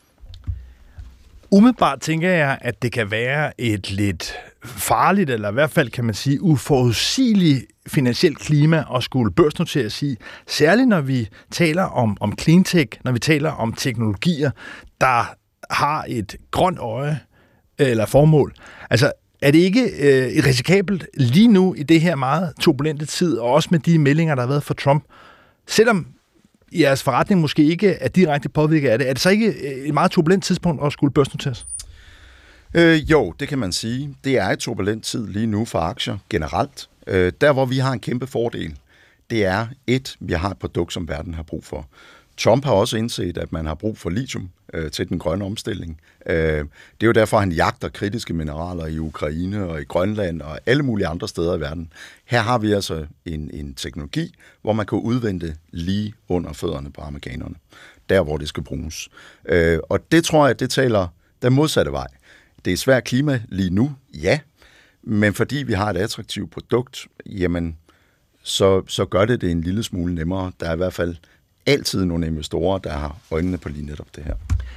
Umiddelbart tænker jeg, at det kan være et lidt farligt, eller i hvert fald kan man sige uforudsigeligt finansielt klima at skulle børsnotere sig, særligt når vi taler om, om cleantech, når vi taler om teknologier, der har et grønt øje eller formål. Altså, er det ikke øh, risikabelt lige nu i det her meget turbulente tid, og også med de meldinger, der har været fra Trump, selvom jeres forretning måske ikke er direkte påvirket af det, er det så ikke et meget turbulent tidspunkt at skulle børsnoteres? Øh, jo, det kan man sige. Det er et turbulent tid lige nu for aktier generelt. Øh, der, hvor vi har en kæmpe fordel, det er et, vi har et produkt, som verden har brug for. Trump har også indset, at man har brug for lithium øh, til den grønne omstilling. Øh, det er jo derfor, han jagter kritiske mineraler i Ukraine og i Grønland og alle mulige andre steder i verden. Her har vi altså en, en teknologi, hvor man kan udvinde lige under fødderne på amerikanerne. Der, hvor det skal bruges. Øh, og det tror jeg, det taler den modsatte vej. Det er svært klima lige nu, ja, men fordi vi har et attraktivt produkt, jamen, så, så gør det det en lille smule nemmere. Der er i hvert fald altid nogle investorer, der har øjnene på lige netop det her.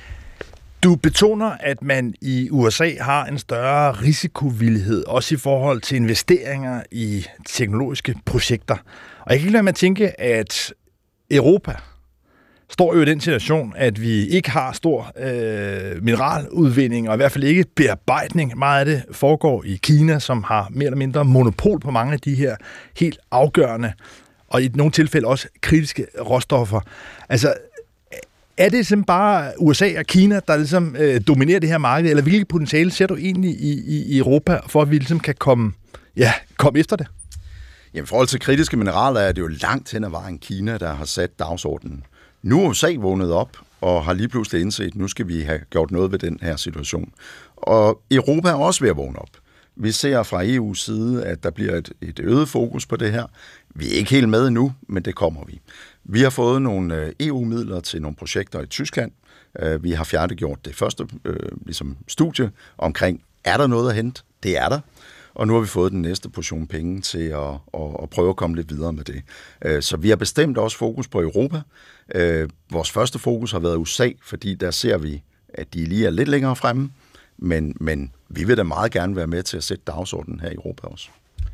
Du betoner, at man i U S A har en større risikovillighed, også i forhold til investeringer i teknologiske projekter. Og jeg kan ikke lade mig at tænke, at Europa står jo i den situation, at vi ikke har stor øh, mineraludvinding, og i hvert fald ikke bearbejdning. Meget af det foregår i Kina, som har mere eller mindre monopol på mange af de her helt afgørende, og i nogle tilfælde også kritiske råstoffer. Altså, er det simpelthen bare U S A og Kina, der ligesom øh, dominerer det her marked, eller hvilket potentiale ser du egentlig i, i, i Europa, for at vi ligesom kan komme, ja, komme efter det? Jamen, i forhold til kritiske mineraler er det jo langt hen ad vejen Kina, der har sat dagsordenen. Nu er U S A vågnet op og har lige pludselig indset, at nu skal vi have gjort noget ved den her situation. Og Europa er også ved at vågne op. Vi ser fra E U's side, at der bliver et, et øget fokus på det her. Vi er ikke helt med endnu, men det kommer vi. Vi har fået nogle E U-midler til nogle projekter i Tyskland. Vi har færdiggjort det første øh, ligesom studie omkring, er der noget at hente? Det er der. Og nu har vi fået den næste portion penge til at, at, at prøve at komme lidt videre med det. Så vi har bestemt også fokus på Europa. Vores første fokus har været U S A, fordi der ser vi, at de lige er lidt længere fremme. Men, men vi vil da meget gerne være med til at sætte dagsordenen her i Europa også.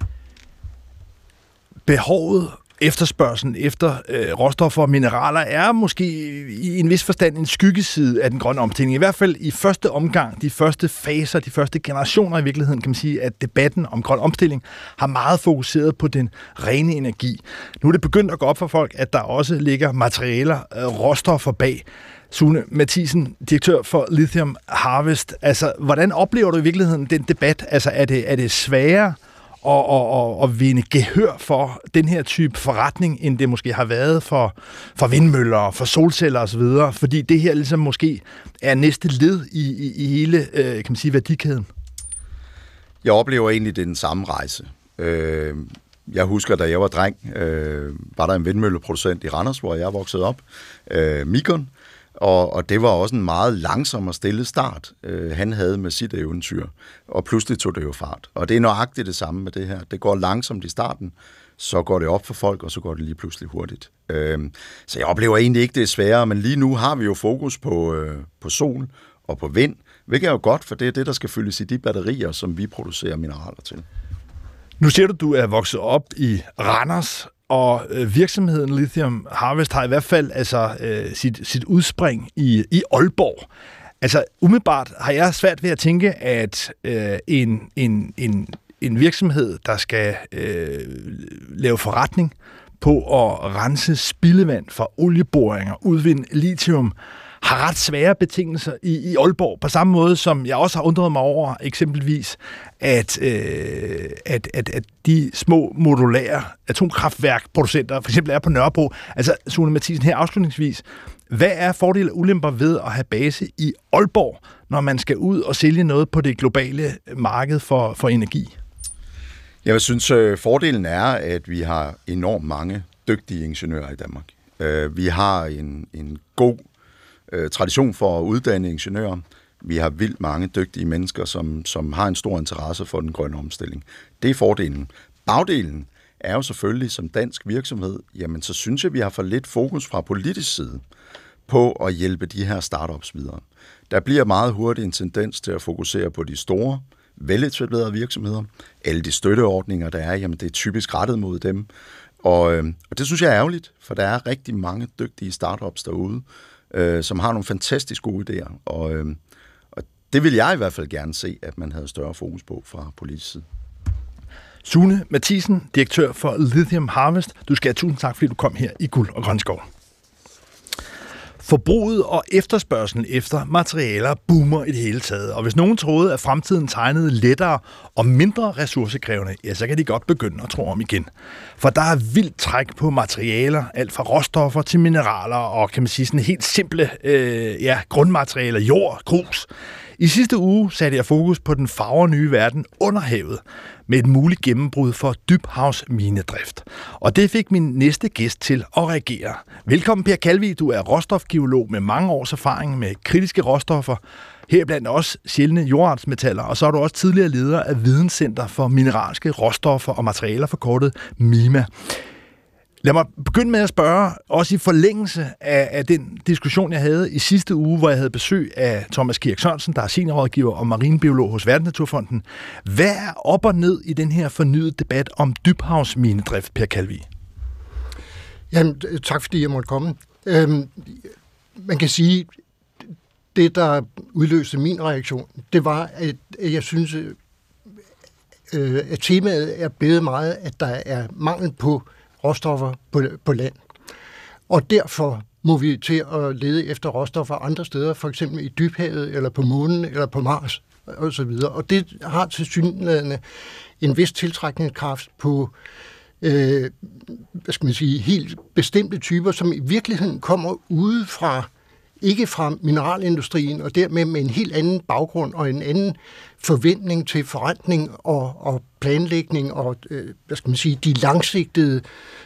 Behovet, efterspørgselen efter øh, råstoffer og mineraler er måske i en vis forstand en skyggeside af den grønne omstilling. I hvert fald i første omgang, de første faser, de første generationer i virkeligheden, kan man sige, at debatten om grøn omstilling har meget fokuseret på den rene energi. Nu er det begyndt at gå op for folk, at der også ligger materialer, øh, råstoffer bag. Sune Mathisen, direktør for Lithium Harvest. Altså, hvordan oplever du i virkeligheden den debat? Altså, er det, er det sværere at, at, at, at vinde gehør for den her type forretning, end det måske har været for, for vindmøller, for solceller osv.? Fordi det her ligesom måske er næste led i, i, i hele, kan man sige, værdikæden. Jeg oplever egentlig, det er den samme rejse. Jeg husker, da jeg var dreng, var der en vindmølleproducent i Randers, hvor jeg voksede op, Mikon. Og, og det var også en meget langsom og stille start, øh, han havde med sit eventyr. Og pludselig tog det jo fart. Og det er nøjagtigt det samme med det her. Det går langsomt i starten, så går det op for folk, og så går det lige pludselig hurtigt. Øh, så jeg oplever egentlig ikke, det er sværere, men lige nu har vi jo fokus på, øh, på sol og på vind, hvilket er jo godt, for det er det, der skal fyldes i de batterier, som vi producerer mineraler til. Nu ser du, du er vokset op i Randers, og øh, virksomheden Lithium Harvest har i hvert fald altså, øh, sit, sit udspring i, i Aalborg. Altså umiddelbart har jeg svært ved at tænke, at øh, en, en, en, en virksomhed, der skal øh, lave forretning på at rense spildevand fra olieboringer, udvinde lithium, har ret svære betingelser i, i Aalborg, på samme måde som jeg også har undret mig over eksempelvis, at, øh, at, at, at de små modulære atomkraftværkproducenter for eksempel er på Nørrebro. Altså, Sune Mathisen, her afslutningsvis, hvad er fordele og ulemper ved at have base i Aalborg, når man skal ud og sælge noget på det globale marked for, for energi? Jeg synes, fordelen er, at vi har enormt mange dygtige ingeniører i Danmark. Vi har en, en god øh, tradition for at uddanne ingeniører. Vi har vildt mange dygtige mennesker, som, som har en stor interesse for den grønne omstilling. Det er fordelen. Bagdelen er jo selvfølgelig, som dansk virksomhed, jamen så synes jeg, vi har for lidt fokus fra politisk side på at hjælpe de her startups videre. Der bliver meget hurtigt en tendens til at fokusere på de store, veletablerede virksomheder. Alle de støtteordninger, der er, jamen det er typisk rettet mod dem. Og, øh, og det synes jeg er ærgerligt, for der er rigtig mange dygtige startups derude, øh, som har nogle fantastisk gode idéer. Og, øh, og det vil jeg i hvert fald gerne se, at man havde større fokus på fra politisk side. Sune Mathisen, direktør for Lithium Harvest. Du skal have tusind tak, fordi du kom her i Guld og Grønne Skov. Forbruget og efterspørgselen efter materialer boomer i det hele taget, og hvis nogen troede, at fremtiden tegnede lettere og mindre ressourcekrævende, ja, så kan de godt begynde at tro om igen. For der er vildt træk på materialer, alt fra råstoffer til mineraler og, kan man sige, sådan helt simple øh, ja, grundmaterialer, jord, grus. I sidste uge satte jeg fokus på den farvernye verden under havet, med et muligt gennembrud for dybhavsminedrift. Og det fik min næste gæst til at reagere. Velkommen, Per Kalvig. Du er råstofgeolog med mange års erfaring med kritiske råstoffer, heriblandt også sjældne jordartsmetaller, og så er du også tidligere leder af Videnscenter for Mineralske Råstoffer og Materialer, forkortet MIMA. Lad mig begynde med at spørge, også i forlængelse af, af den diskussion, jeg havde i sidste uge, hvor jeg havde besøg af Thomas Kirk Sørensen, der er seniorrådgiver og marinebiolog hos Verdensnaturfonden. Hvad er op og ned i den her fornyede debat om dybhavsminedrift, Per Kalvig? Jamen, tak fordi jeg måtte komme. Øhm, man kan sige, det der udløste min reaktion, det var, at jeg synes, øh, at temaet er blevet meget, at der er mangel på råstoffer på, på land. Og derfor må vi til at lede efter råstoffer andre steder, for eksempel i dybhavet, eller på månen, eller på Mars, og så videre. Og det har tilsyneladende en vis tiltrækningskraft på, øh, hvad skal man sige, helt bestemte typer, som i virkeligheden kommer ude fra, ikke fra mineralindustrien, og dermed med en helt anden baggrund og en anden forventning til forrentning og, og planlægning og, øh, hvad skal man sige, de langsigtede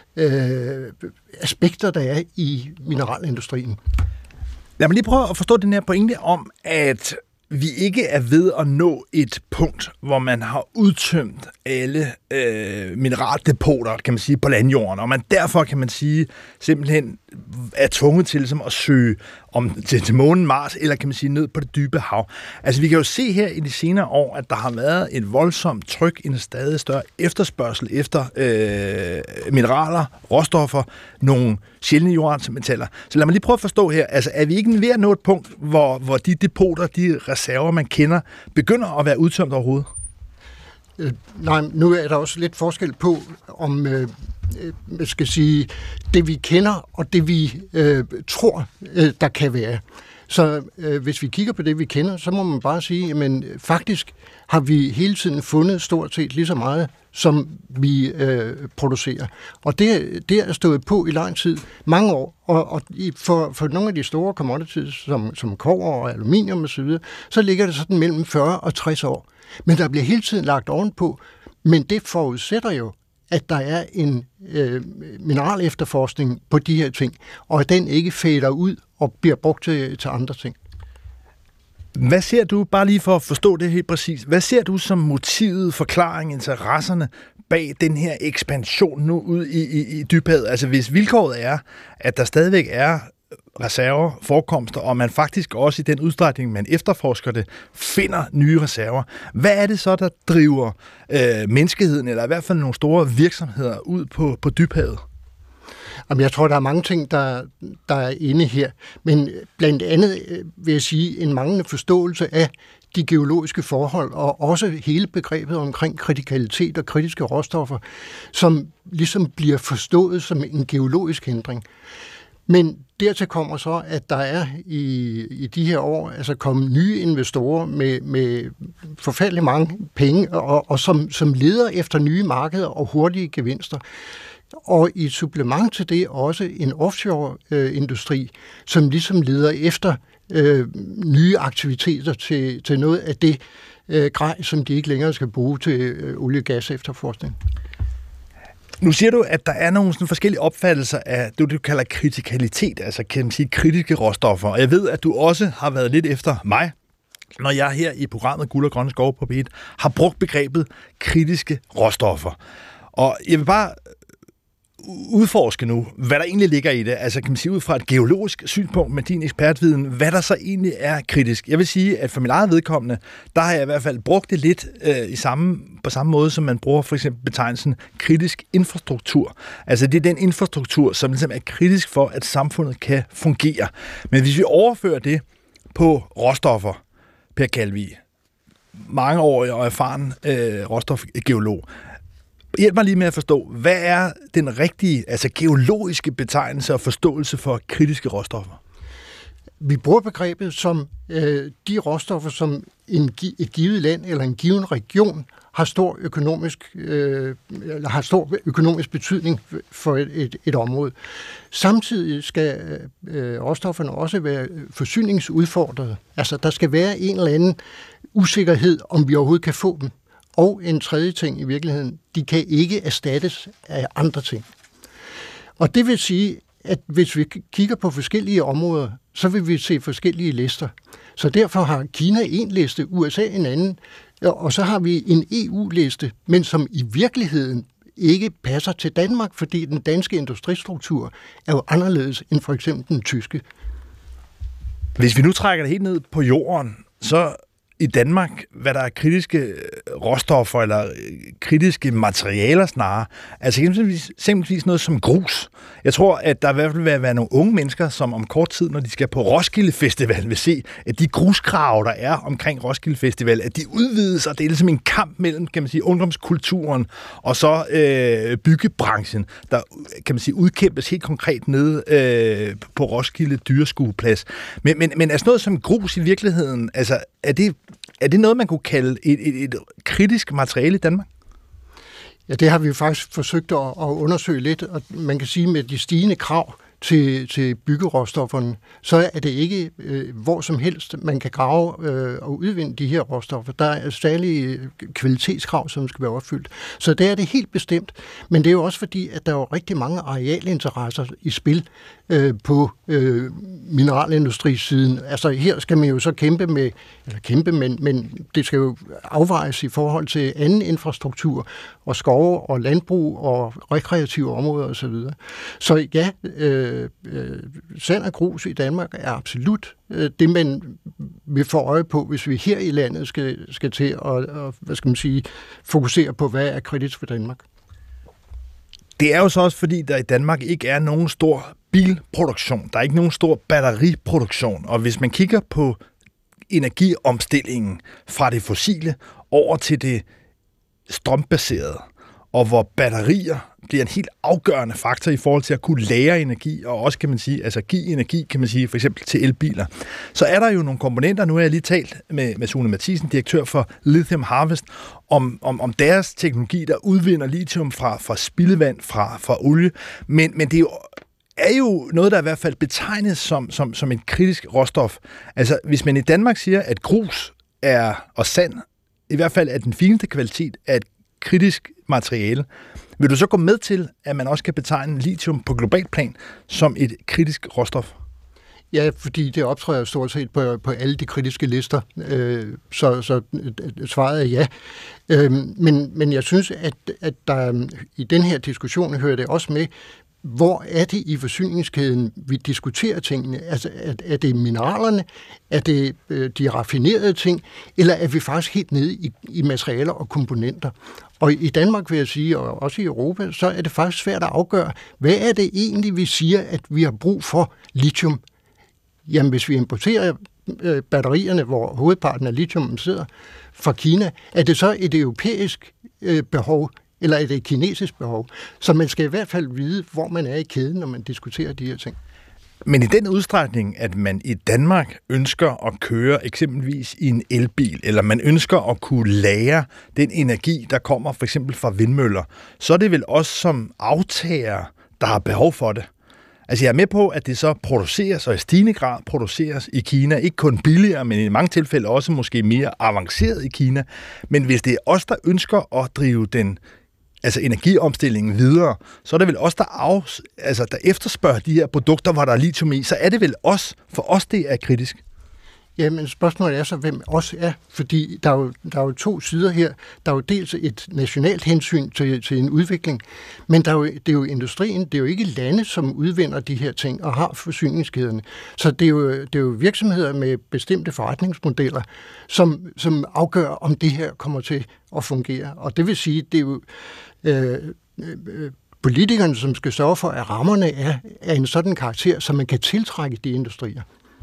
øh, aspekter, der er i mineralindustrien. Lad mig lige prøve at forstå den her pointe om, at vi ikke er ved at nå et punkt, hvor man har udtømt alle øh, mineraldepoter, kan man sige, på landjorden, og man derfor, kan man sige, simpelthen er tvunget til ligesom, at søge om, til, til månen, Mars, eller kan man sige, ned på det dybe hav. Altså, vi kan jo se her i de senere år, at der har været et voldsomt tryk, en stadig større efterspørgsel efter øh, mineraler, råstoffer, nogle sjældne jordartsmetaller. Så lad mig lige prøve at forstå her, altså, er vi ikke ved at nå et punkt, hvor, hvor de depoter, de reserver, man kender, begynder at være udtømt overhovedet? Øh, nej, nu er der også lidt forskel på, om øh, jeg skal sige, det vi kender, og det vi øh, tror, øh, der kan være. Så øh, hvis vi kigger på det, vi kender, så må man bare sige, jamen faktisk har vi hele tiden fundet stort set lige så meget, som vi øh, producerer. Og det, det er stået på i lang tid, mange år, og, og for, for nogle af de store commodities, som, som kobber og aluminium osv., så, så ligger det sådan mellem fyrre og tres år. Men der bliver hele tiden lagt ovenpå, men det forudsætter jo, at der er en øh, mineralefterforskning på de her ting, og at den ikke fader ud og bliver brugt til, til andre ting. Hvad ser du, bare lige for at forstå det helt præcis, hvad ser du som motivet, forklaring, interesserne bag den her ekspansion nu ud i, i, i dybhavet? Altså hvis vilkåret er, at der stadigvæk er reserver, forekomster, og man faktisk også i den udstrækning, man efterforsker det, finder nye reserver. Hvad er det så, der driver øh, menneskeheden, eller i hvert fald nogle store virksomheder, ud på, på dybhavet? Jamen, jeg tror, der er mange ting, der, der er inde her, men blandt andet vil jeg sige en manglende forståelse af de geologiske forhold, og også hele begrebet omkring kritikalitet og kritiske råstoffer, som ligesom bliver forstået som en geologisk hindring. Men dertil kommer så, at der er i, i de her år altså kommet nye investorer med, med forfærdelig mange penge, og, og som, som leder efter nye markeder og hurtige gevinster. Og i supplement til det også en offshore-industri, som ligesom leder efter øh, nye aktiviteter til, til noget af det øh, grej, som de ikke længere skal bruge til øh, olie- og gas efterforskning. Nu siger du, at der er nogle sådan forskellige opfattelser af det, du kalder kritikalitet, altså kan man sige kritiske råstoffer. Og jeg ved, at du også har været lidt efter mig, når jeg her i programmet Guld og Grønne Skove på B et har brugt begrebet kritiske råstoffer. Og jeg vil bare udforske nu, hvad der egentlig ligger i det. Altså kan man sige ud fra et geologisk synspunkt med din ekspertviden, hvad der så egentlig er kritisk. Jeg vil sige, at for min eget vedkommende, der har jeg i hvert fald brugt det lidt øh, i samme, på samme måde, som man bruger for eksempel betegnelsen kritisk infrastruktur. Altså det er den infrastruktur, som ligesom er kritisk for, at samfundet kan fungere. Men hvis vi overfører det på råstoffer, Per Kalvig, mangeårig og erfaren øh, råstofgeolog, hjælp mig lige med at forstå, hvad er den rigtige, altså geologiske betegnelse og forståelse for kritiske råstoffer? Vi bruger begrebet som øh, de råstoffer, som en, et givet land eller en given region har stor økonomisk, øh, eller har stor økonomisk betydning for et, et, et område. Samtidig skal øh, råstofferne også være forsyningsudfordrede. Altså, der skal være en eller anden usikkerhed, om vi overhovedet kan få dem. Og en tredje ting i virkeligheden, de kan ikke erstattes af andre ting. Og det vil sige, at hvis vi kigger på forskellige områder, så vil vi se forskellige lister. Så derfor har Kina en liste, U S A en anden, og så har vi en E U-liste, men som i virkeligheden ikke passer til Danmark, fordi den danske industristruktur er jo anderledes end for eksempel den tyske. Hvis vi nu trækker det helt ned på jorden, så i Danmark, hvad der er kritiske råstoffer eller kritiske materialer snarere, altså eksempelvis, eksempelvis noget som grus. Jeg tror, at der i hvert fald vil være nogle unge mennesker, som om kort tid, når de skal på Roskilde Festival, vil se, at de gruskrav, der er omkring Roskilde Festival, at de udvides, og det er ligesom en kamp mellem, kan man sige, ungdomskulturen og så øh, byggebranchen, der, kan man sige, udkæmpes helt konkret nede øh, på Roskilde Dyreskueplads. Men, men, men er sådan noget som grus i virkeligheden, altså er det Er det noget, man kunne kalde et, et, et kritisk materiale i Danmark? Ja, det har vi jo faktisk forsøgt at, at undersøge lidt, og man kan sige, med de stigende krav til, til byggeråstofferne, så er det ikke øh, hvor som helst, man kan grave øh, og udvinde de her råstoffer. Der er særlige kvalitetskrav, som skal være opfyldt. Så det er det helt bestemt. Men det er jo også fordi, at der er jo rigtig mange arealinteresser i spil øh, på øh, mineralindustrisiden. Altså her skal man jo så kæmpe med, eller kæmpe, men, men det skal jo afvejes i forhold til anden infrastruktur og skove og landbrug og rekreative områder osv. Så, så ja, øh, øh, sand og grus i Danmark er absolut øh, det, man vil få øje på, hvis vi her i landet skal, skal til at og, hvad skal man sige, fokusere på, hvad er kritisk for Danmark. Det er jo så også, fordi der i Danmark ikke er nogen stor bilproduktion. Der er ikke nogen stor batteriproduktion. Og hvis man kigger på energiomstillingen fra det fossile over til det strømbaserede, og hvor batterier bliver en helt afgørende faktor i forhold til at kunne lagre energi, og også kan man sige, altså give energi, kan man sige, for eksempel til elbiler. Så er der jo nogle komponenter, nu har jeg lige talt med, med Sune Mathisen, direktør for Lithium Harvest, om, om, om deres teknologi, der udvinder lithium fra, fra spildevand, fra, fra olie, men, men det er jo er jo noget, der i hvert fald betegnes som, som, som et kritisk råstof. Altså, hvis man i Danmark siger, at grus er, og sand, i hvert fald er den fineste kvalitet af et kritisk materiale, vil du så gå med til, at man også kan betegne lithium på global plan som et kritisk råstof? Ja, fordi det optræder stort set på, på alle de kritiske lister, øh, så, så svaret er ja. Øh, men, men jeg synes, at, at der i den her diskussion hører det også med, hvor er det i forsyningskæden, vi diskuterer tingene? Altså, er, er det mineralerne? Er det øh, de raffinerede ting? Eller er vi faktisk helt nede i, i materialer og komponenter? Og i Danmark, vil jeg sige, og også i Europa, så er det faktisk svært at afgøre, hvad er det egentlig, vi siger, at vi har brug for lithium? Jamen, hvis vi importerer øh, batterierne, hvor hovedparten af lithium sidder fra Kina, er det så et europæisk øh, behov, eller er det et kinesisk behov? Så man skal i hvert fald vide, hvor man er i kæden, når man diskuterer de her ting. Men i den udstrækning, at man i Danmark ønsker at køre eksempelvis i en elbil, eller man ønsker at kunne lagre den energi, der kommer for eksempel fra vindmøller, så er det vel også som aftager, der har behov for det. Altså jeg er med på, at det så produceres, og i stigende grad produceres i Kina, ikke kun billigere, men i mange tilfælde også måske mere avanceret i Kina. Men hvis det er os, der ønsker at drive den altså energiomstillingen videre, så er det vel os, der, af, altså, der efterspørger de her produkter, hvor der er lithium i, så er det vel os, for os det er kritisk. Jamen spørgsmålet er så, hvem os er, fordi der er, jo, der er jo to sider her. Der er jo dels et nationalt hensyn til, til en udvikling, men der er jo, det er jo industrien, det er jo ikke lande, som udvinder de her ting og har forsyningskæderne. Så det er jo, det er jo virksomheder med bestemte forretningsmodeller, som, som afgør, om det her kommer til at fungere. Og det vil sige, det er jo øh, øh, politikerne, som skal sørge for, at rammerne er af en sådan karakter, så man kan tiltrække de industrier.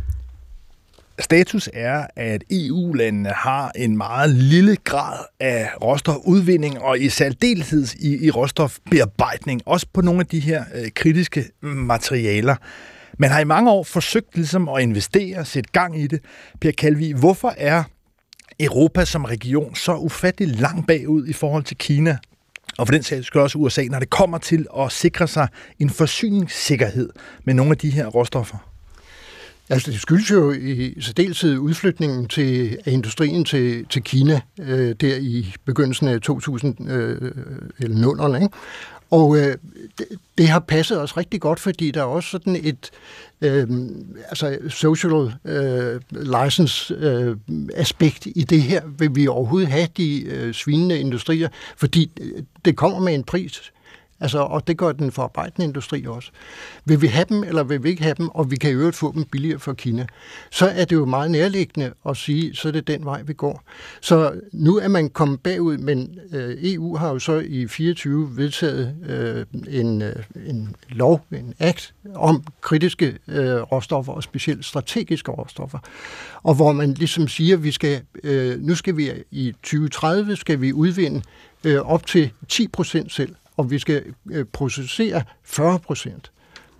Status er, at E U-landene har en meget lille grad af råstofudvinding, og i særdeleshed i, i råstofbearbejdning, også på nogle af de her øh, kritiske materialer. Man har i mange år forsøgt ligesom at investere, sætte gang i det. Per Calvi, hvorfor er Europa som region så ufattelig langt bagud i forhold til Kina, og for den sags skyld også U S A, når det kommer til at sikre sig en forsyningssikkerhed med nogle af de her råstoffer? Altså, det skyldes jo i særdeleshed udflytningen til, af industrien til, til Kina, øh, der i begyndelsen af to tusind, øh, eller nullerne, ikke? Og øh, det, det har passet os rigtig godt, fordi der er også sådan et øh, altså social øh, license øh, aspekt i det her. Vil vi overhovedet have de øh, svinende industrier? Fordi det kommer med en pris. Altså, og det gør den forarbejdende industri også. Vil vi have dem, eller vil vi ikke have dem, og vi kan i øvrigt få dem billigere fra Kina, så er det jo meget nærliggende at sige, så er det den vej, vi går. Så nu er man kommet bagud, men øh, E U har jo så i fireogtyve vedtaget øh, en, øh, en lov, en akt om kritiske øh, råstoffer, og specielt strategiske råstoffer, og hvor man ligesom siger, vi skal, øh, nu skal vi i tyve tredive skal vi udvinde øh, op til ti procent selv, og vi skal øh, processere fyrre procent.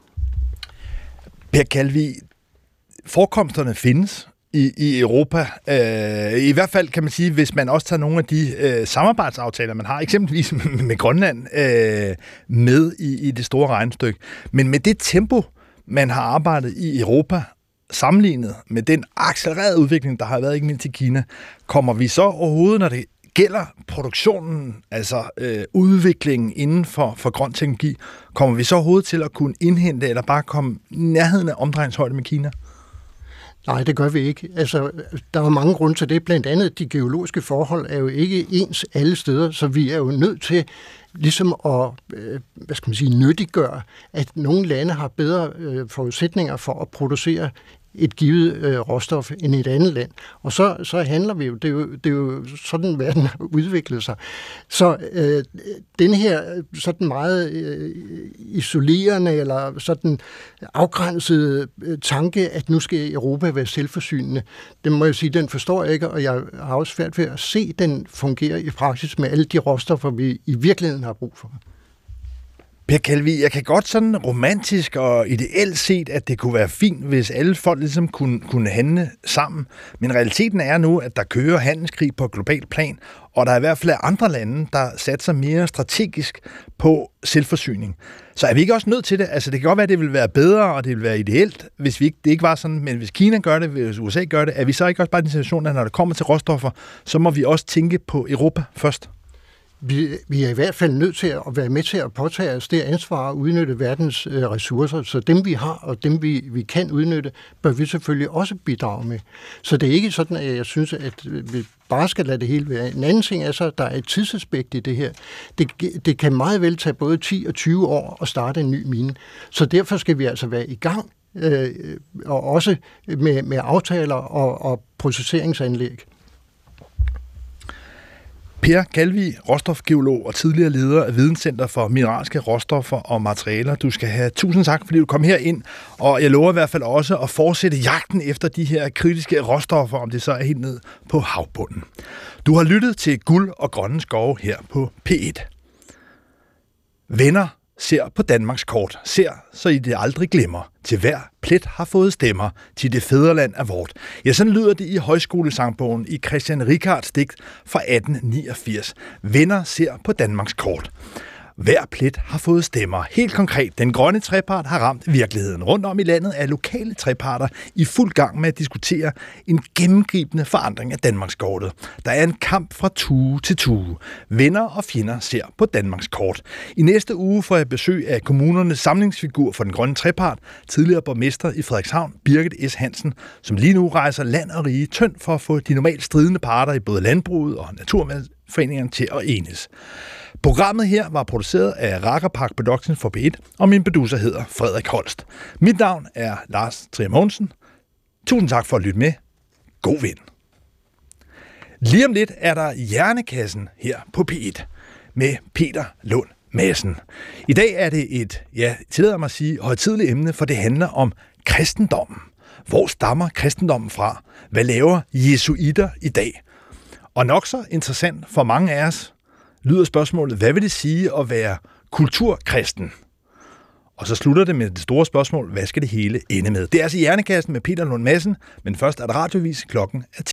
Per Calvi, forekomsterne findes i, i Europa. Øh, I hvert fald kan man sige, hvis man også tager nogle af de øh, samarbejdsaftaler, man har, eksempelvis med, med Grønland, øh, med i, i det store regnestykke. Men med det tempo, man har arbejdet i Europa, sammenlignet med den accelererede udvikling, der har været ikke mindst i Kina, kommer vi så overhovedet, når det gælder produktionen, altså øh, udviklingen inden for, for grøn teknologi, kommer vi så overhovedet til at kunne indhente eller bare komme nærheden af omdrejningshøjde med Kina? Nej, det gør vi ikke. Altså, der er mange grunde til det. Blandt andet, de geologiske forhold er jo ikke ens alle steder, så vi er jo nødt til ligesom at, øh, hvad skal man sige, nyttiggøre, at nogle lande har bedre øh, forudsætninger for at producere et givet øh, råstof end et andet land. Og så, så handler vi jo, det er jo, det er jo sådan, verden har udviklet sig. Så øh, den her sådan meget øh, isolerende eller sådan afgrænsede øh, tanke, at nu skal Europa være selvforsynende, det må jeg sige, den forstår jeg ikke, og jeg har også svært ved at se, den fungere i praksis med alle de råstoffer, vi i virkeligheden har brug for. Per Calvi, jeg kan godt sådan romantisk og ideelt set, at det kunne være fint, hvis alle folk ligesom kunne, kunne handle sammen. Men realiteten er nu, at der kører handelskrig på global plan, og der er i hvert fald andre lande, der satser mere strategisk på selvforsyning. Så er vi ikke også nødt til det? Altså, det kan godt være, at det vil være bedre, og det vil være ideelt, hvis vi ikke, det ikke var sådan, men hvis Kina gør det, hvis U S A gør det, er vi så ikke også bare i den situation, at når det kommer til råstoffer, så må vi også tænke på Europa først? Vi, vi er i hvert fald nødt til at være med til at påtage os det ansvar at udnytte verdens øh, ressourcer. Så dem vi har, og dem vi, vi kan udnytte, bør vi selvfølgelig også bidrage med. Så det er ikke sådan, at jeg synes, at vi bare skal lade det hele være. En anden ting er så, at der er et tidsaspekt i det her. Det, det kan meget vel tage både ti og tyve år at starte en ny mine. Så derfor skal vi altså være i gang, øh, og også med, med aftaler og, og processeringsanlæg. Per Calvi, råstofgeolog og tidligere leder af Videnscenter for Mineralske Råstoffer og Materialer. Du skal have tusind tak, fordi du kom her ind, og jeg lover i hvert fald også at fortsætte jagten efter de her kritiske råstoffer, om det så er helt ned på havbunden. Du har lyttet til Guld og Grønne Skove her på P et. Venner ser på Danmarks kort, ser så I det aldrig glemmer. Til hver plet har fået stemmer, til det fædreland er vort. Ja, sådan lyder det i højskolesangbogen i Christian Ricards digt fra atten niogfirs. Venner ser på Danmarks kort. Hver plet har fået stemmer. Helt konkret, den grønne trepart har ramt virkeligheden. Rundt om i landet er lokale treparter i fuld gang med at diskutere en gennemgribende forandring af Danmarkskortet. Der er en kamp fra tue til tue. Venner og fjender ser på Danmarkskort. I næste uge får jeg besøg af kommunernes samlingsfigur for den grønne trepart, tidligere borgmester i Frederikshavn, Birgit S. Hansen, som lige nu rejser land og rige tyndt for at få de normalt stridende parter i både landbruget og naturforeningerne til at enes. Programmet her var produceret af Rakkerpark Productions for P et, og min producer hedder Frederik Holst. Mit navn er Lars Trier Mogensen. Tusind tak for at lytte med. God vind. Lige om lidt er der Hjernekassen her på P et med Peter Lund Madsen. I dag er det et, ja, tillader mig at sige, højtideligt emne, for det handler om kristendommen. Hvor stammer kristendommen fra? Hvad laver jesuitter i dag? Og nok så interessant for mange af os, lyder spørgsmålet, hvad vil det sige at være kulturkristen? Og så slutter det med det store spørgsmål, hvad skal det hele ende med? Det er altså Hjernekassen med Peter Lund Madsen, men først er der radiovis, klokken er